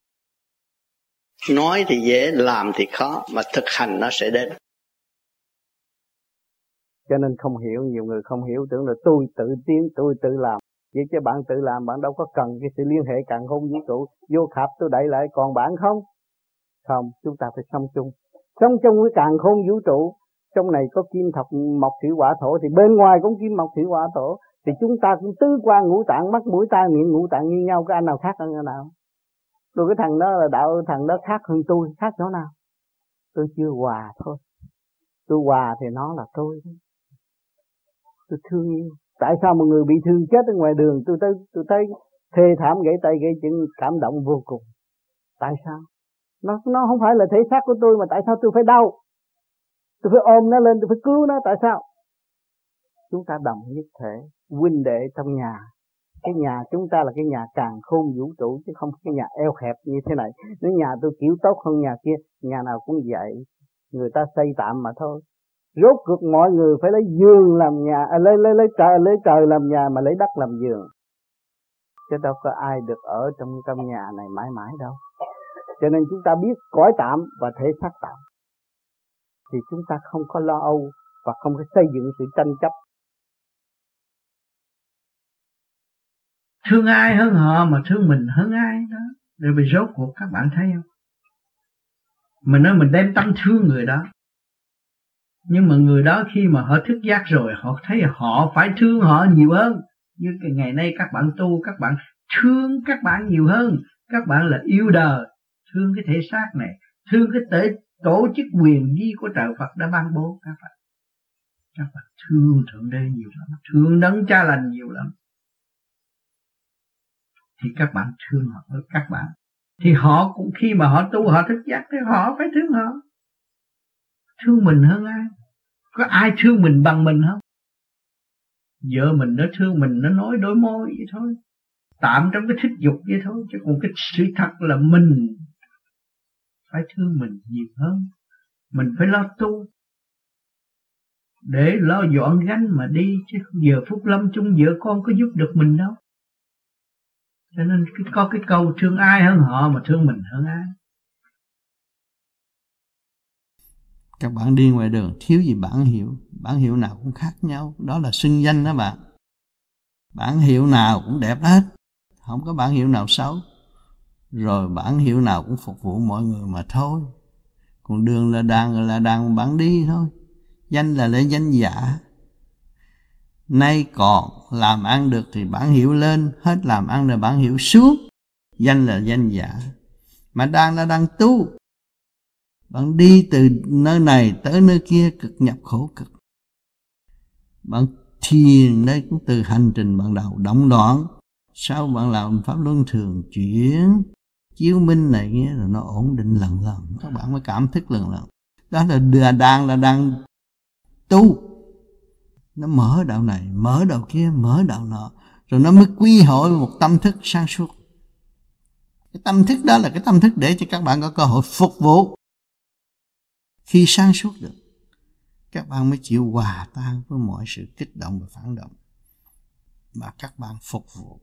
Nói thì dễ, làm thì khó, mà thực hành nó sẽ đến. Cho nên không hiểu, nhiều người không hiểu, tưởng là tôi tự tiến, tôi tự làm. Vậy chứ bạn tự làm, bạn đâu có cần cái sự liên hệ càn khôn vũ trụ. Vô khạp tôi đẩy lại, còn bạn không? Không, chúng ta phải sống chung. Sống chung với càn khôn vũ trụ. Trong này có kim thọc mộc thủy hỏa thổ, thì bên ngoài cũng kim mộc thủy hỏa thổ. Thì chúng ta cũng tứ qua ngũ tạng, mắt mũi tai miệng ngũ tạng như nhau, cái anh nào khác hơn anh nào? Rồi cái thằng đó là đạo, thằng đó khác hơn tôi, khác chỗ nào? Tôi chưa hòa thôi. Tôi hòa thì nó là tôi. Tôi thương yêu. Tại sao một người bị thương chết ở ngoài đường, tôi thấy tôi thấy thê thảm gãy tay gãy chân, cảm động vô cùng. Tại sao? Nó nó không phải là thể xác của tôi, mà tại sao tôi phải đau? Tôi phải ôm nó lên, tôi phải cứu nó, tại sao? Chúng ta đồng nhất thể, huynh đệ trong nhà. Cái nhà chúng ta là cái nhà càn khôn vũ trụ, chứ không cái nhà eo hẹp như thế này. Nếu nhà tôi kiểu tốt hơn nhà kia, nhà nào cũng vậy. Người ta xây tạm mà thôi. Rốt cuộc mọi người phải lấy giường làm nhà, à, lấy lấy lấy trời lấy trời làm nhà, mà lấy đất làm giường. Chứ đâu có ai được ở trong trong nhà này mãi mãi đâu. Cho nên chúng ta biết cõi tạm và thể xác tạm, thì chúng ta không có lo âu và không có xây dựng sự tranh chấp. Thương ai hơn họ mà thương mình hơn ai đó. Rồi bị rốt cuộc các bạn thấy không? Mình nói mình đem tâm thương người đó, nhưng mà người đó khi mà họ thức giác rồi, họ thấy họ phải thương họ nhiều hơn. Như cái ngày nay các bạn tu, các bạn thương các bạn nhiều hơn. Các bạn là yêu đời, thương cái thể xác này, thương cái tế, tổ chức quyền vi của trời Phật đã ban bố các bạn. Các bạn thương Thượng Đế nhiều lắm, thương Đấng Cha Lành nhiều lắm. Thì các bạn thương họ với các bạn. Thì họ cũng khi mà họ tu, họ thức giác thì họ phải thương họ. Thương mình hơn ai? Có ai thương mình bằng mình không? Vợ mình nó thương mình, nó nói đôi môi vậy thôi, tạm trong cái thích dục vậy thôi. Chứ còn cái sự thật là mình phải thương mình nhiều hơn. Mình phải lo tu để lo dọn gánh mà đi. Chứ giờ phút lâm chung vợ con có giúp được mình đâu. Cho nên có cái câu thương ai hơn họ mà thương mình hơn ai. Các bạn đi ngoài đường thiếu gì bản hiệu, bản hiệu nào cũng khác nhau, đó là xưng danh đó bạn. Bản hiệu nào cũng đẹp hết, không có bản hiệu nào xấu. Rồi bản hiệu nào cũng phục vụ mọi người mà thôi. Còn đường là đàn là đàn bạn đi thôi. Danh là lễ danh giả. Nay còn làm ăn được thì bản hiệu lên, hết làm ăn là bản hiệu xuống. Danh là danh giả. Mà đang là đang tu. Bạn đi từ nơi này tới nơi kia cực nhập khổ cực. Bạn thiền đây cũng từ hành trình ban đầu động loạn. Sau bạn làm pháp luân thường chuyển, chiếu minh này nghe rồi nó ổn định lần lần. Các bạn mới cảm thức lần lần. Đó là đang là đang tu. Nó mở đạo này, mở đạo kia, mở đạo nọ. Rồi nó mới quy hội một tâm thức sáng suốt. Cái tâm thức đó là cái tâm thức để cho các bạn có cơ hội phục vụ. Khi sáng suốt được, các bạn mới chịu hòa tan với mọi sự kích động và phản động. Và các bạn phục vụ.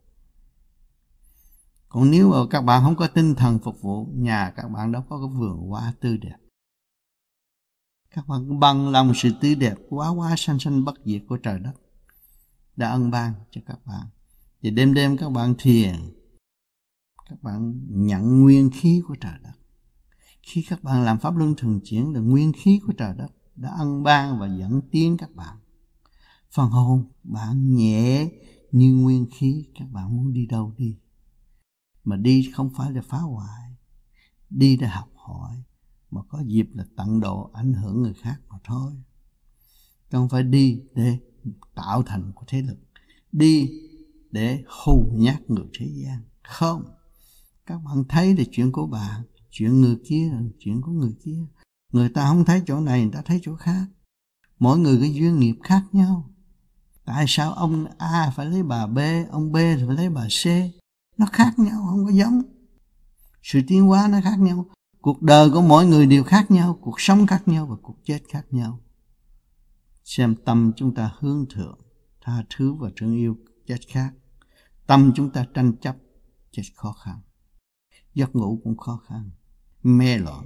Còn nếu mà các bạn không có tinh thần phục vụ, nhà các bạn đâu có cái vườn hoa tươi đẹp. Các bạn bằng lòng sự tươi đẹp quá quá xanh xanh bất diệt của trời đất đã ân ban cho các bạn. Thì đêm đêm các bạn thiền, các bạn nhận nguyên khí của trời đất. Khi các bạn làm pháp luân thường chuyển là nguyên khí của trời đất đã ân ban và dẫn tiến các bạn. Phần hồn bạn nhẹ như nguyên khí, các bạn muốn đi đâu đi. Mà đi không phải là phá hoại, đi để học hỏi, mà có dịp là tận độ ảnh hưởng người khác mà thôi. Không phải đi để tạo thành một thế lực, đi để hù nhát người thế gian. Không, các bạn thấy là chuyện của bạn, chuyện người kia là chuyện của người kia. Người ta không thấy chỗ này, người ta thấy chỗ khác. Mỗi người có duyên nghiệp khác nhau. Tại sao ông A phải lấy bà B, ông B thì phải lấy bà C? Nó khác nhau, không có giống. Sự tiến hóa nó khác nhau. Cuộc đời của mỗi người đều khác nhau, cuộc sống khác nhau và cuộc chết khác nhau. Xem tâm chúng ta hướng thượng, tha thứ và thương yêu, chết khác. Tâm chúng ta tranh chấp, chết khó khăn. Giấc ngủ cũng khó khăn, mê loạn.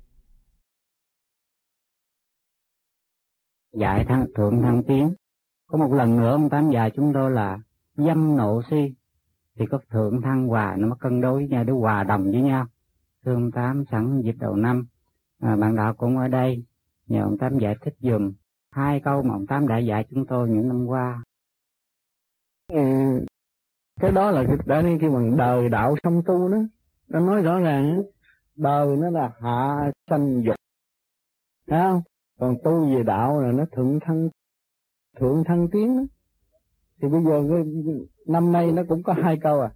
Dạy thăng thượng thăng tiến. Có một lần nữa ông Tám dạy chúng tôi là dâm nộ si thì có thượng thăng hòa, nó mới cân đối với nhau để hòa đồng với nhau. Thưa ông Tám, sẵn dịp đầu năm à, bạn đạo cũng ở đây, nhờ ông Tám giải thích dùm hai câu mà ông Tám đã dạy chúng tôi những năm qua. Ừ, cái đó là đã đi cái bằng đời đạo song tu đó. Nó nói rõ ràng đời nó là hạ sanh dục, thấy không? Còn tu về đạo là nó thượng thăng thượng thăng tiến đó. Thì bây giờ cái, năm nay nó cũng có hai câu à.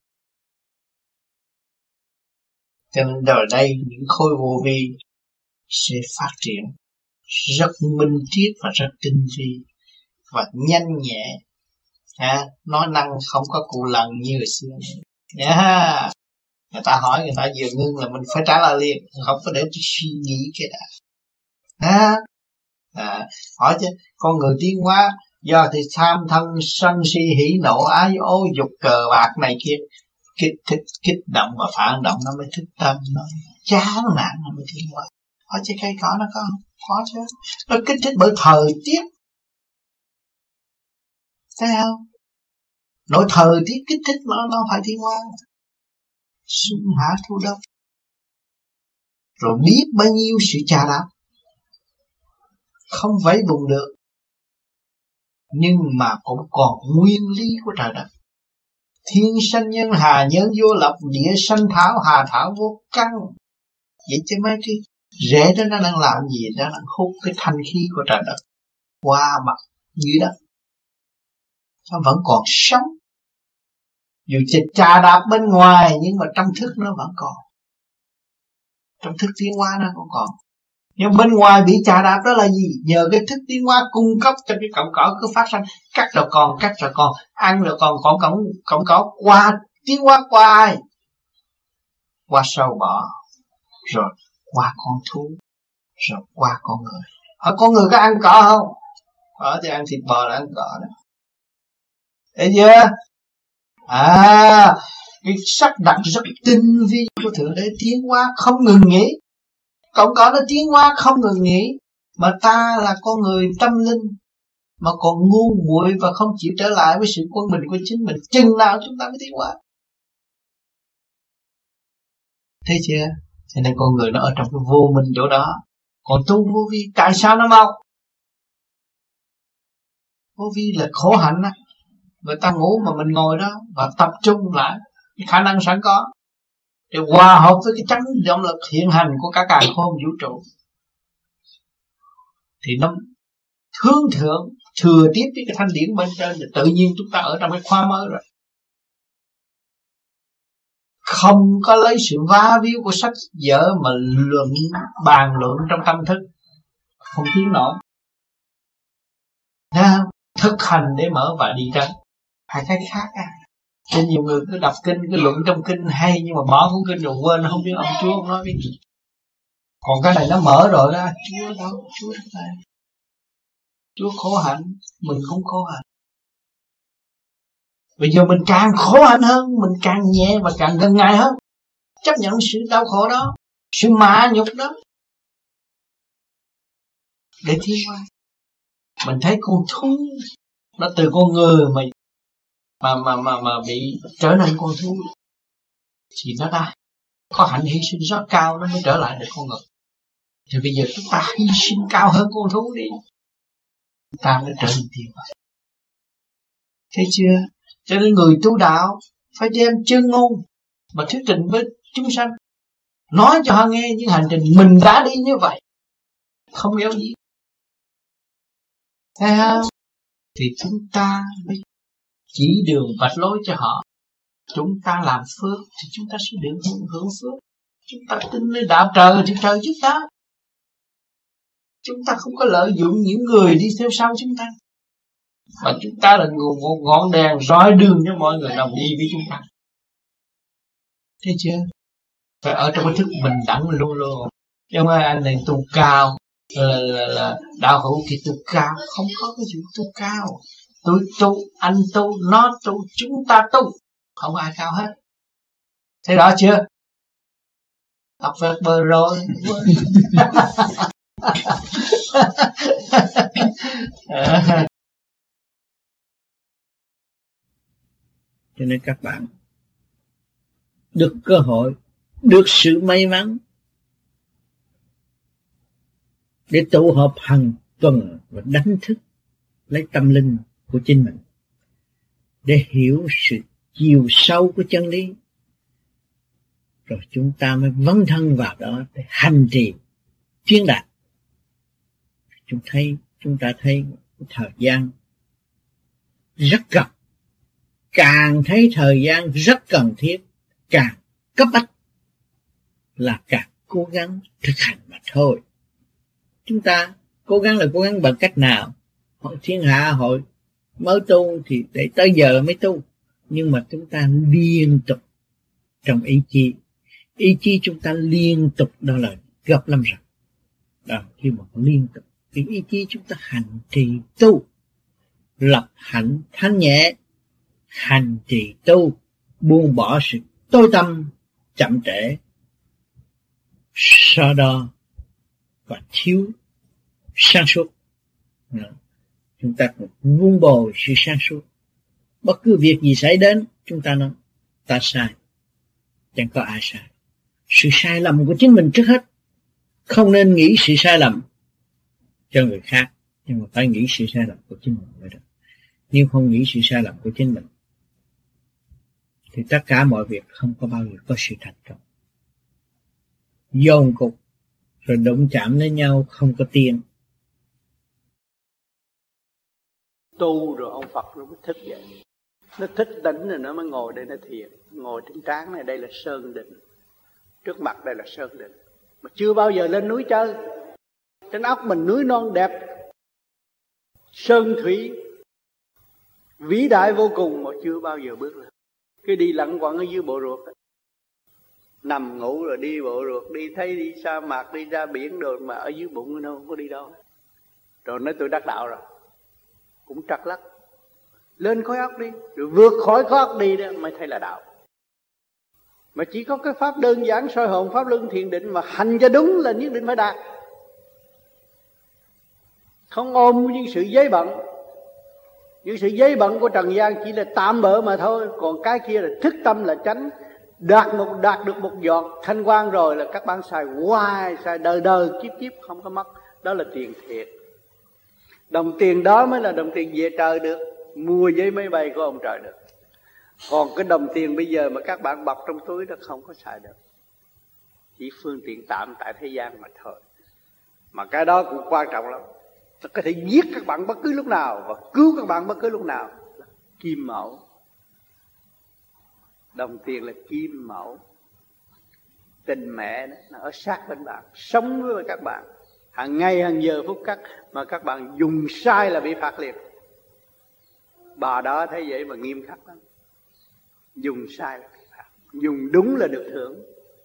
Cho nên đời đây những khối vô vi sẽ phát triển rất minh triết và rất tinh vi và nhanh nhẹ, à, nói năng không có cụ lần như hồi xưa nữa. Yeah. Người ta hỏi người ta vừa ngưng là mình phải trả lời liền, không có để suy nghĩ cái đã. À, à, hỏi chứ con người tiến hóa do thì tham thân sân si hỉ nộ ái ố dục cờ bạc này kia kích thích kích động và phản động nó mới thức tâm, nó chán nản nó mới tiến hóa. Hỏi chứ cây cỏ nó có không? Có chứ. Nó kích thích bởi thời tiết, thấy không? Nội thời tiết kích thích nó nó phải tiến hóa. Xuân hạ thu đông, rồi biết bao nhiêu sự chà đạp, không vẫy vùng được, nhưng mà cũng còn nguyên lý của trời đất. Thiên sanh nhân hà nhân vô lập, địa sanh thảo hà thảo vô căn. Vậy chứ mấy cái rễ đó nó đang làm gì? Nó đang hút cái thanh khí của trời đất qua mặt dưới đất, nó vẫn còn sống. Dù chỉ trà đạp bên ngoài nhưng mà trong thức nó vẫn còn, trong thức tiến hóa nó cũng còn. Nhưng bên ngoài bị trà đạp đó là gì? Nhờ cái thức tiến hóa cung cấp cho cái cọng cỏ cứ phát sinh, cắt rồi còn, cắt rồi còn, ăn rồi còn, còn cọng cọng cỏ qua tiến hóa qua ai? Qua sâu bọ, rồi qua con thú, rồi qua con người. Ở con người có ăn cỏ không? Ở thì ăn thịt bò là ăn cỏ đó. Thấy chưa? À, cái sắc đặt rất tinh vi của Thượng Đế tiến hóa không ngừng nghỉ. Cọng cỏ nó tiến hóa không ngừng nghỉ. Mà ta là con người tâm linh mà còn ngu muội và không chịu trở lại với sự quân bình của chính mình, chừng nào chúng ta mới tiến hóa. Thấy chưa? Cho nên con người nó ở trong cái vô minh chỗ đó. Còn tu vô vi tại sao nó mau? Vô vi là khổ hạnh á. Người ta ngủ mà mình ngồi đó và tập trung lại cái khả năng sẵn có để hòa hợp với cái chấn động lực hiện hành của cả càn khôn vũ trụ, thì nó hướng thượng thừa tiếp với cái thanh điển bên trên, thì tự nhiên chúng ta ở trong cái khoa mới rồi. Không có lấy sự va víu của sách vở mà luận bàn luận trong tâm thức, không tiến nổi. Nào, thực hành để mở và đi ra hai cái khác à. Cho nhiều người cứ đọc kinh, cứ luận trong kinh hay, nhưng mà bỏ cuốn kinh rồi quên, không biết ông Chúa ông nói cái gì. Còn cái này nó mở rồi đó, Chúa đâu, Chúa đâu đây. Chúa khổ hạnh, mình không khổ hạnh. Bây giờ mình càng khổ hạnh hơn, mình càng nhẹ và càng gần Ngài hơn. Chấp nhận sự đau khổ đó, sự mạ nhục đó, để tiến hóa. Mình thấy con thú nó từ con người mà mà mà mà, mà bị trở nên con thú, thì nó đã có hạnh hy sinh rất cao, nó mới trở lại được con người. Thì bây giờ chúng ta hy sinh cao hơn con thú đi, ta mới trở nên tiến hóa. Thấy chưa? Cho nên người tu đạo phải đem chân ngôn mà thuyết trình với chúng sanh, nói cho họ nghe những hành trình mình đã đi như vậy, không yếu gì. Thấy không? Thì chúng ta mới chỉ đường vạch lối cho họ. Chúng ta làm phước thì chúng ta sẽ được hưởng, hưởng phước. Chúng ta tin nơi đạo trời thì trời giúp ta. Chúng ta không có lợi dụng những người đi theo sau chúng ta, mà chúng ta là một ngọn đèn soi đường cho mọi người đồng đi với chúng ta. Thấy chưa? Phải ở trong cái thức bình đẳng luôn luôn. Chứ không ai anh này tu cao, là, là, là đạo hữu thì tu cao. Không có cái chuyện tu cao. Tôi tu, anh tu, nó tu, chúng ta tu, không ai cao hết. Thấy rõ chưa? Học vẹt bờ rồi. Cho nên các bạn được cơ hội, được sự may mắn để tụ họp hàng tuần và đánh thức lấy tâm linh của chính mình để hiểu sự chiều sâu của chân lý, rồi chúng ta mới vấn thân vào đó để hành trì chuyên đạt. Chúng thấy chúng ta thấy thời gian rất cần, càng thấy thời gian rất cần thiết, càng cấp bách là càng cố gắng thực hành mà thôi. Chúng ta cố gắng là cố gắng bằng cách nào? Hội thiên hạ hội mới tu thì để tới giờ mới tu, nhưng mà chúng ta liên tục trong ý chí, ý chí chúng ta liên tục, đó là gấp lắm rồi. Đó, khi mà liên tục thì ý chí chúng ta hành trì tu, lập hạnh thanh nhẹ, hành trì tu, buông bỏ sự tối tăm, chậm trễ, so đo và thiếu sáng suốt. Chúng ta cũng vun bồi sự sáng suốt. Bất cứ việc gì xảy đến, chúng ta nói ta sai, chẳng có ai sai. Sự sai lầm của chính mình trước hết. Không nên nghĩ sự sai lầm cho người khác, nhưng mà phải nghĩ sự sai lầm của chính mình mới được. Nếu không nghĩ sự sai lầm của chính mình thì tất cả mọi việc không có bao giờ có sự thành công. Dồn cục rồi đụng chạm lên nhau, không có tiền. Tu rồi ông Phật nó mới thức dậy. Nó thích đỉnh rồi nó mới ngồi đây nó thiền. Ngồi trên trán này, đây là sơn định. Trước mặt đây là sơn định. Mà chưa bao giờ lên núi chơi. Trên óc mình núi non đẹp, sơn thủy vĩ đại vô cùng mà chưa bao giờ bước lên. Cứ đi lẳng quẩn ở dưới bộ ruột, nằm ngủ rồi đi bộ ruột, đi thấy đi sa mạc, đi ra biển rồi mà ở dưới bụng nó không có đi đâu. Rồi nói tôi đắc đạo rồi, cũng trật lắc. Lên khối óc đi, rồi vượt khỏi khối óc đi đó mới thấy là đạo. Mà chỉ có cái pháp đơn giản soi hồn, pháp luân thiền định mà hành cho đúng là nhất định phải đạt. Không ôm những sự giấy bận. Những sự giấy bận của trần gian chỉ là tạm bợ mà thôi. Còn cái kia là thức tâm là chánh. Đạt, một, đạt được một giọt thanh quan rồi là các bạn xài hoài, xài đời đời kiếp kiếp không có mất. Đó là tiền thiệt. Đồng tiền đó mới là đồng tiền về trời được, mua giấy máy bay của ông trời được. Còn cái đồng tiền bây giờ mà các bạn bọc trong túi đó không có xài được. Chỉ phương tiện tạm tại thế gian mà thôi. Mà cái đó cũng quan trọng lắm. Nó có thể giết các bạn bất cứ lúc nào và cứu các bạn bất cứ lúc nào. Kim mẫu. Đồng tiền là kim mẫu. Tình mẹ đó, nó ở sát bên bạn, sống với các bạn hàng ngày hàng giờ phút khắc, mà các bạn dùng sai là bị phạt liền. Bà đó thấy vậy mà nghiêm khắc lắm. Dùng sai là bị phạt, dùng đúng là được thưởng.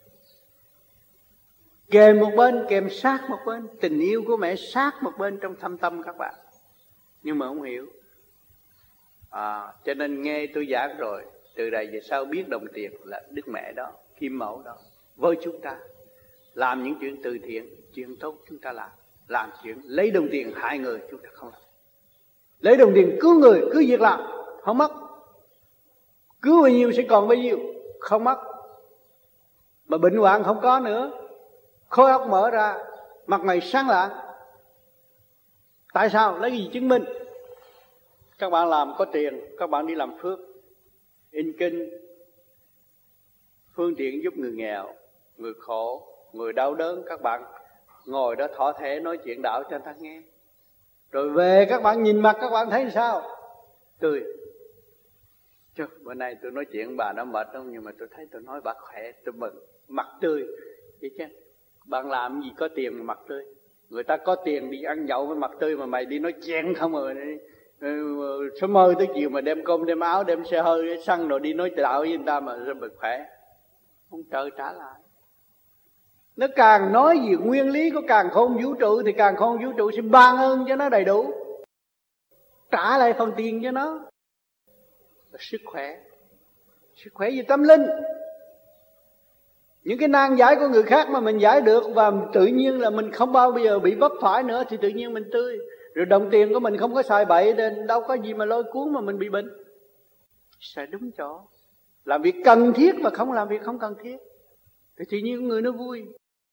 Kèm một bên, kèm sát một bên. Tình yêu của mẹ sát một bên trong thâm tâm các bạn. Nhưng mà không hiểu à, cho nên nghe tôi giảng rồi, từ đây về sau biết đồng tiền là Đức Mẹ đó, Kim Mẫu đó với chúng ta. Làm những chuyện từ thiện, chuyện tốt chúng ta làm. Làm chuyện lấy đồng tiền hại người chúng ta không làm. Lấy đồng tiền cứu người, cứu việc làm, không mất. Cứu bao nhiêu sẽ còn bao nhiêu, không mất. Mà bệnh hoạn không có nữa, khối óc mở ra, mặt mày sáng lạng. Tại sao? Lấy gì chứng minh? Các bạn làm có tiền, các bạn đi làm phước, in kinh, phương tiện giúp người nghèo, người khổ, người đau đớn. Các bạn ngồi đó thọ thể nói chuyện đạo cho người ta nghe. Rồi về các bạn nhìn mặt các bạn thấy sao? Tươi. Chứ bữa nay tôi nói chuyện bà đã mệt không, nhưng mà tôi thấy tôi nói bà khỏe, tôi mừng, mặt tươi. Vậy chứ bạn làm gì có tiền mà mặt tươi? Người ta có tiền đi ăn nhậu với mặt tươi, mà mày đi nói chuyện không rồi đi. Sớm mơ tới chiều mà đem cơm, đem áo, đem xe hơi, xăng rồi đi nói đạo với người ta mà rất bực khỏe. Ông trời trả lại. Nó càng nói về nguyên lý của càn khôn vũ trụ thì càn khôn vũ trụ sẽ ban ơn cho nó đầy đủ, trả lại phần tiền cho nó. Sức khỏe, sức khỏe về tâm linh. Những cái nan giải của người khác mà mình giải được, và tự nhiên là mình không bao giờ bị vấp phải nữa, thì tự nhiên mình tươi. Rồi đồng tiền của mình không có xài bậy, nên đâu có gì mà lôi cuốn mà mình bị bệnh. Xài đúng chỗ, làm việc cần thiết và không làm việc không cần thiết, thì tự nhiên người nó vui.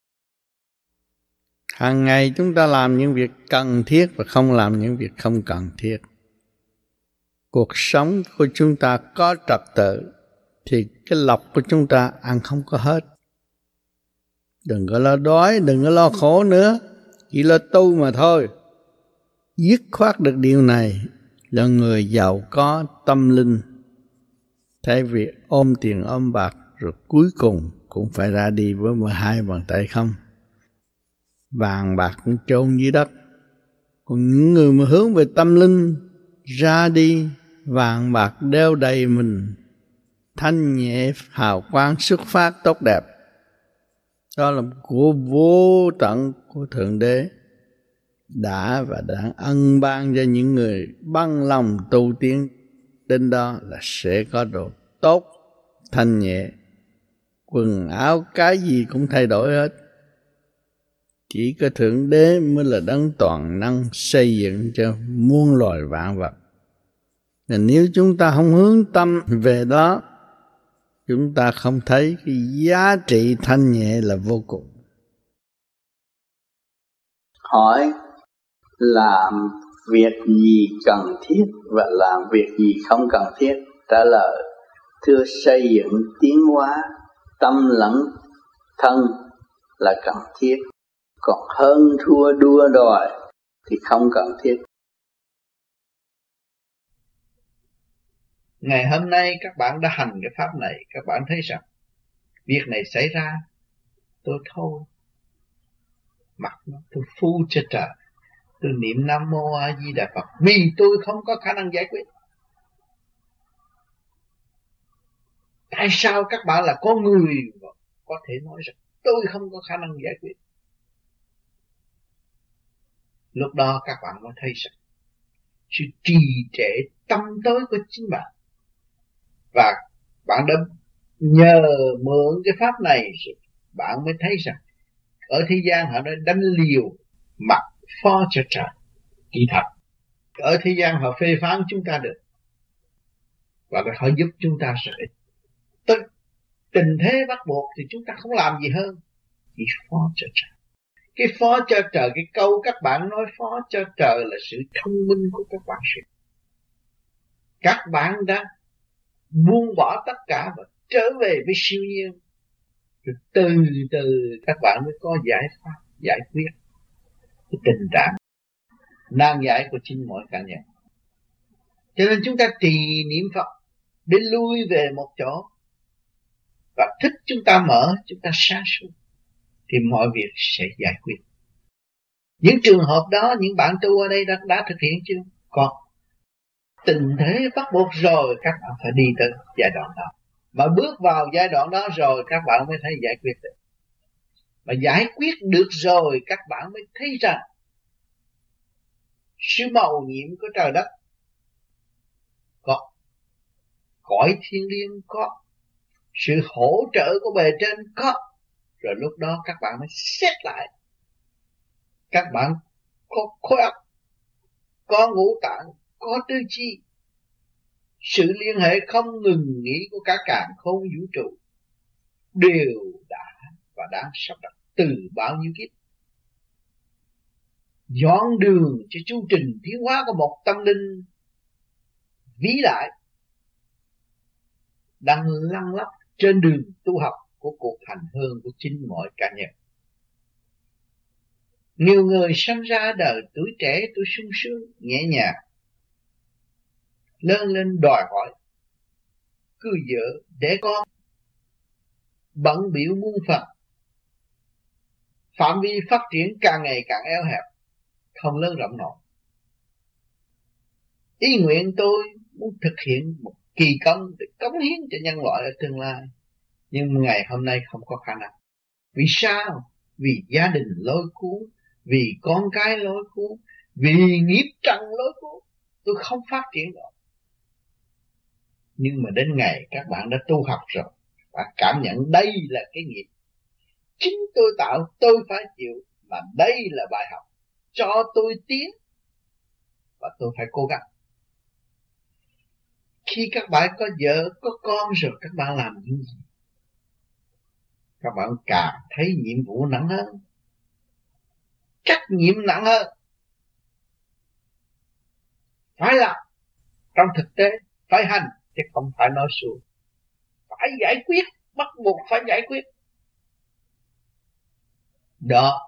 Hàng ngày chúng ta làm những việc cần thiết và không làm những việc không cần thiết. Cuộc sống của chúng ta có trật tự thì cái lộc của chúng ta ăn không có hết. Đừng có lo đói, đừng có lo khổ nữa, chỉ lo tu mà thôi. Dứt khoát được điều này là người giàu có tâm linh, thay vì ôm tiền ôm bạc rồi cuối cùng cũng phải ra đi với mười hai bàn tay không. Vàng bạc cũng chôn dưới đất. Còn những người mà hướng về tâm linh ra đi, vàng bạc đeo đầy mình, thanh nhẹ hào quang xuất phát tốt đẹp. Đó là của vô tận của Thượng Đế đã và đang ân ban cho những người bằng lòng tu tiến đến đó, là sẽ có độ tốt, thanh nhẹ, quần áo cái gì cũng thay đổi hết. Chỉ có Thượng Đế mới là đấng toàn năng xây dựng cho muôn loài vạn vật. Nên nếu chúng ta không hướng tâm về đó, chúng ta không thấy cái giá trị thanh nhẹ là vô cùng. Hỏi làm việc gì cần thiết và làm việc gì không cần thiết? Trả lời: thưa, xây dựng tiến hóa tâm lẫn thân là cần thiết, còn hơn thua đua đòi thì không cần thiết. Ngày hôm nay các bạn đã hành cái pháp này, các bạn thấy rằng việc này xảy ra, tôi thôi mặc nó, tôi phu cho trời, tôi niệm Nam Mô A Di Đà Phật, vì tôi không có khả năng giải quyết. Tại sao các bạn là có người có thể nói rằng tôi không có khả năng giải quyết? Lúc đó các bạn mới thấy rằng sự trì trệ tâm tối của chính bạn, và bạn đã nhờ mượn cái pháp này, bạn mới thấy rằng ở thế gian họ đã đánh liều mặt phó cho trời. Kỳ thật ở thế gian họ phê phán chúng ta được, và họ giúp chúng ta rất ít. Tức tình thế bắt buộc thì chúng ta không làm gì hơn chỉ phó cho trời. Cái phó cho trời, cái câu các bạn nói phó cho trời là sự thông minh của các bạn. Các bạn đã buông bỏ tất cả và trở về với siêu nhiên, rồi từ từ các bạn mới có giải pháp, giải quyết cái tình trạng nan giải của chính mỗi cá nhân. Cho nên chúng ta trì niệm Phật để lui về một chỗ, và thích chúng ta mở, chúng ta sáng suốt, thì mọi việc sẽ giải quyết. Những trường hợp đó những bạn tu ở đây đã, đã thực hiện chưa? Còn tình thế bắt buộc rồi, các bạn phải đi tới giai đoạn đó. Mà bước vào giai đoạn đó rồi, các bạn mới thấy giải quyết được. Mà giải quyết được rồi, các bạn mới thấy rằng sự mầu nhiệm của trời đất có, cõi thiên liêng có, sự hỗ trợ của bề trên có. Rồi lúc đó các bạn mới xét lại, các bạn có khối óc, có ngũ tạng, có tư chi, sự liên hệ không ngừng nghỉ của cả càn khôn vũ trụ đều đã và đang sắp đặt từ bao nhiêu kiếp, dọn đường cho chu trình tiến hóa của một tâm linh vĩ đại đang lăn lóc trên đường tu học của cuộc hành hương của chính mọi cá nhân. Nhiều người sinh ra đời tuổi trẻ, tuổi sung sướng, nhẹ nhàng, lớn lên đòi hỏi cưới vợ, đẻ con, bận bịu muôn phần, phạm vi phát triển càng ngày càng eo hẹp, không lớn rộng nổi. Ý nguyện tôi muốn thực hiện một kỳ công để cống hiến cho nhân loại ở tương lai, nhưng ngày hôm nay không có khả năng. Vì sao? Vì gia đình lôi cuốn, vì con cái lôi cuốn, vì nghiệp trần lôi cuốn, tôi không phát triển được. Nhưng mà đến ngày các bạn đã tu học rồi, bạn cảm nhận đây là cái nghiệp chính tôi tạo, tôi phải chịu, mà đây là bài học cho tôi tiến, và tôi phải cố gắng. Khi các bạn có vợ, có con rồi, các bạn làm những gì? Các bạn càng thấy nhiệm vụ nặng hơn, trách nhiệm nặng hơn. Phải làm trong thực tế, phải hành, chứ không phải nói suông. Phải giải quyết, bắt buộc phải giải quyết. Đó,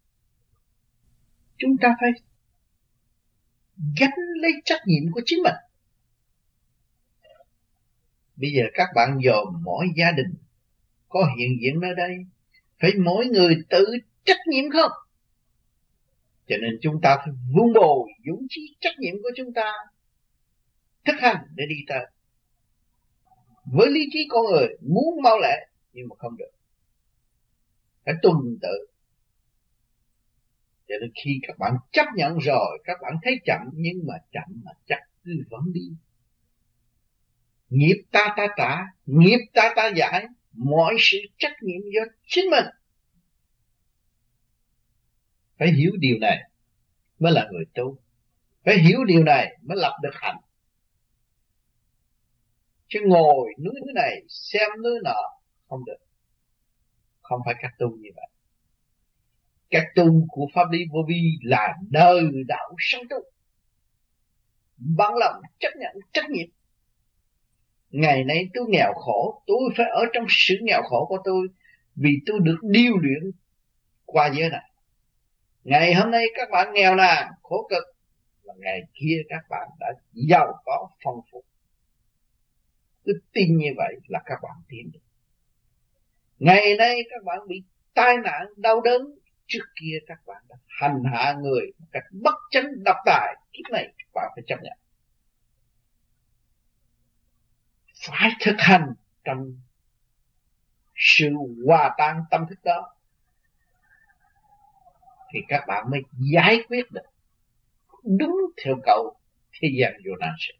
chúng ta phải gánh lấy trách nhiệm của chính mình. Bây giờ các bạn dòm mỗi gia đình có hiện diện ở đây, phải mỗi người tự trách nhiệm không? Cho nên chúng ta phải vun bồi dũng chí trách nhiệm của chúng ta, thực hành để đi tới. Với lý trí con người muốn mau lẹ nhưng mà không được, phải tuần tự. Cho nên khi các bạn chấp nhận rồi, các bạn thấy chậm, nhưng mà chậm mà chắc cứ vẫn đi. Nghiệp ta ta trả, nghiệp ta ta giải, mọi sự trách nhiệm do chính mình. Phải hiểu điều này mới là người tu. Phải hiểu điều này mới lập được hạnh. Chứ ngồi núi núi này xem núi nọ không được. Không phải cách tu như vậy. Cách tu của Pháp Lý Vô Vi là đời đạo sống tu, bằng lòng chấp nhận trách nhiệm. Ngày nay tôi nghèo khổ, tôi phải ở trong sự nghèo khổ của tôi, vì tôi được điêu luyện qua giới này. Ngày hôm nay các bạn nghèo nàn, khổ cực, và ngày kia các bạn đã giàu có phong phú. Cứ tin như vậy là các bạn tiến được. Ngày nay các bạn bị tai nạn, đau đớn, trước kia các bạn đã hành hạ người một cách bất chánh độc tài, kiếp này các bạn phải chấp nhận. Phải thực hành trong sự hòa tan tâm thức đó, thì các bạn mới giải quyết được đúng theo câu thế gian vô nan sự.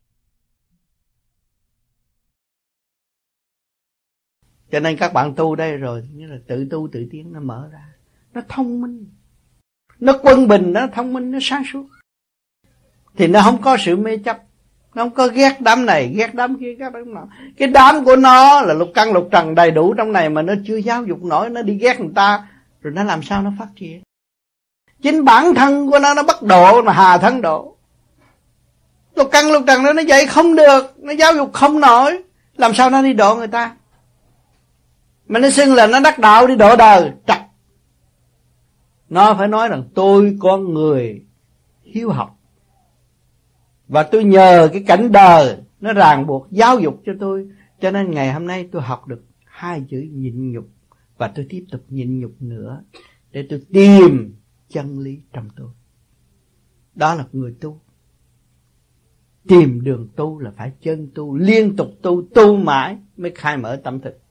Cho nên các bạn tu đây rồi, như là tự tu tự tiến, nó mở ra, nó thông minh, nó quân bình, nó thông minh, nó sáng suốt, thì nó không có sự mê chấp. Nó không có ghét đám này, ghét đám kia, ghét đám nào. Cái đám của nó là lục căn lục trần đầy đủ trong này, mà nó chưa giáo dục nổi, nó đi ghét người ta, rồi nó làm sao nó phát triển. Chính bản thân của nó nó bất độ mà hà thân độ. Lục căn lục trần đó nó dạy không được, nó giáo dục không nổi, làm sao nó đi độ người ta. Mà nó xưng là nó đắc đạo đi độ đời, trật. Nó phải nói rằng tôi con người hiếu học, và tôi nhờ cái cảnh đời nó ràng buộc giáo dục cho tôi, cho nên ngày hôm nay tôi học được hai chữ nhịn nhục, và tôi tiếp tục nhịn nhục nữa để tôi tìm chân lý trong tôi. Đó là người tu. Tìm đường tu là phải chân tu, liên tục tu, tu mãi mới khai mở tâm thức.